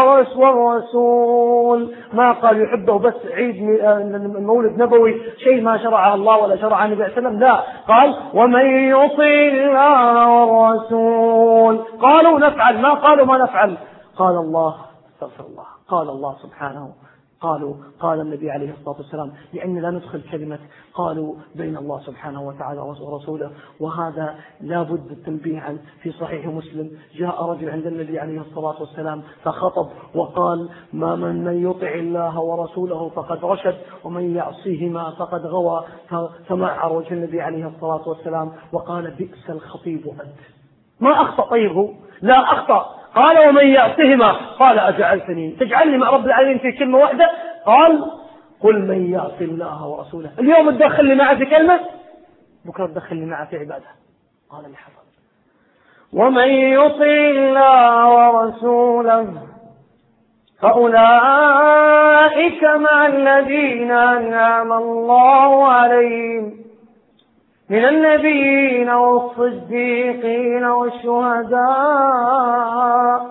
والرسول ما قال يحبه بس عيد المولد نبوي شيء ما شرعه الله ولا شرعه النبي صلى الله عليه وسلم، لا، قال ومن يطع الله والرسول. قالوا نفعل، ما قالوا ما نفعل. قال الله استغفر الله، قال الله سبحانه، قالوا قال النبي عليه الصلاة والسلام، لأن لا ندخل كلمة قالوا بين الله سبحانه وتعالى ورسوله. وهذا لا بد التنبيه عنه. في صحيح مسلم جاء رجل عند النبي عليه الصلاة والسلام فخطب وقال ما من من يطع الله ورسوله فقد رشد ومن يعصيهما فقد غوى. فمعر وجه النبي عليه الصلاة والسلام وقال بئس الخطيب أنت. ما أخطأ طيبه، لا أخطأ. قال ومن يعصيهما، قال أجعلتني تجعلني مع رب العالمين في كلمة واحدة؟ قال قل من يعصي الله ورسوله. اليوم تدخل لي معه في كلمة، بكرة تدخل لي معه في عبادة. قال اللي حصل. ومن يطع الله ورسوله فأولئك مع الذين أنعم الله عليهم من النبيين والصديقين والشهداء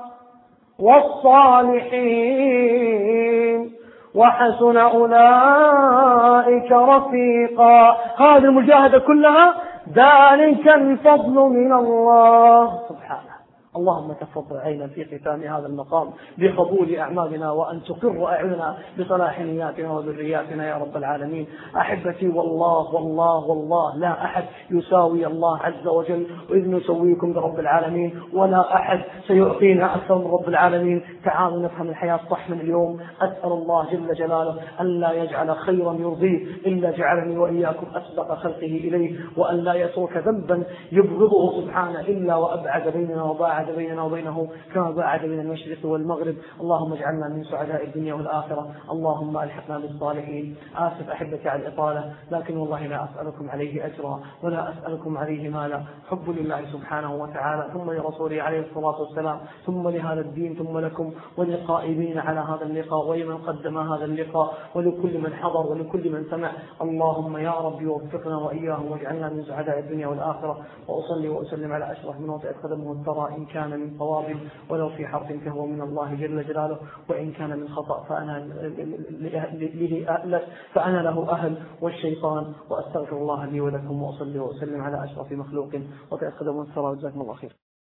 والصالحين وحسن أولئك رفيقا. هذه المجاهدة كلها ذلك الفضل من الله سبحانه. اللهم تفضل علينا في ختام هذا المقام بقبول أعمالنا، وأن تقر أعيننا بصلاح نياتنا وذرياتنا يا رب العالمين. أحبتي والله والله والله لا أحد يساوي الله عز وجل، وإذ نسويكم برب العالمين ولا أحد سيعطينا أكثر من رب العالمين. تعالوا نفهم الحياة صح من اليوم. أسأل الله جل جلاله أن لا يجعل خيرا يرضيه إلا جعلني وإياكم أسبق خلقه إليه، وأن لا يترك ذنبا يبغضه سبحانه إلا وأبعد بيننا وباعد بيننا وبينه كما باعد بين المشرق والمغرب. اللهم اجعلنا من سعداء الدنيا والآخرة. اللهم ألحقنا بالصالحين. آسف أحبتي على الإطالة، لكن والله لا أسألكم عليه أجرا ولا أسألكم عليه مالا. حب لله سبحانه وتعالى ثم لرسوله عليه الصلاة والسلام ثم لهذا الدين ثم لكم وللقائمين على هذا اللقاء ولمن قدم هذا اللقاء ولكل من حضر ولكل من سمع. اللهم يا رب وفقنا وإياهم واجعلنا من سعداء الدنيا والآخرة. وأصلي وأسلم على أشرف من وطئ قدمه الثرى إن كان من صواب ولو في حرف فهو من الله جل جلاله، وإن كان من خطأ فأنا فأنا له أهل والشيطان. وأستغفر الله لي ولكم وأصلي وأسلم على أشرف مخلوق وطئ قدمه الثرى. جزاكم الله خير.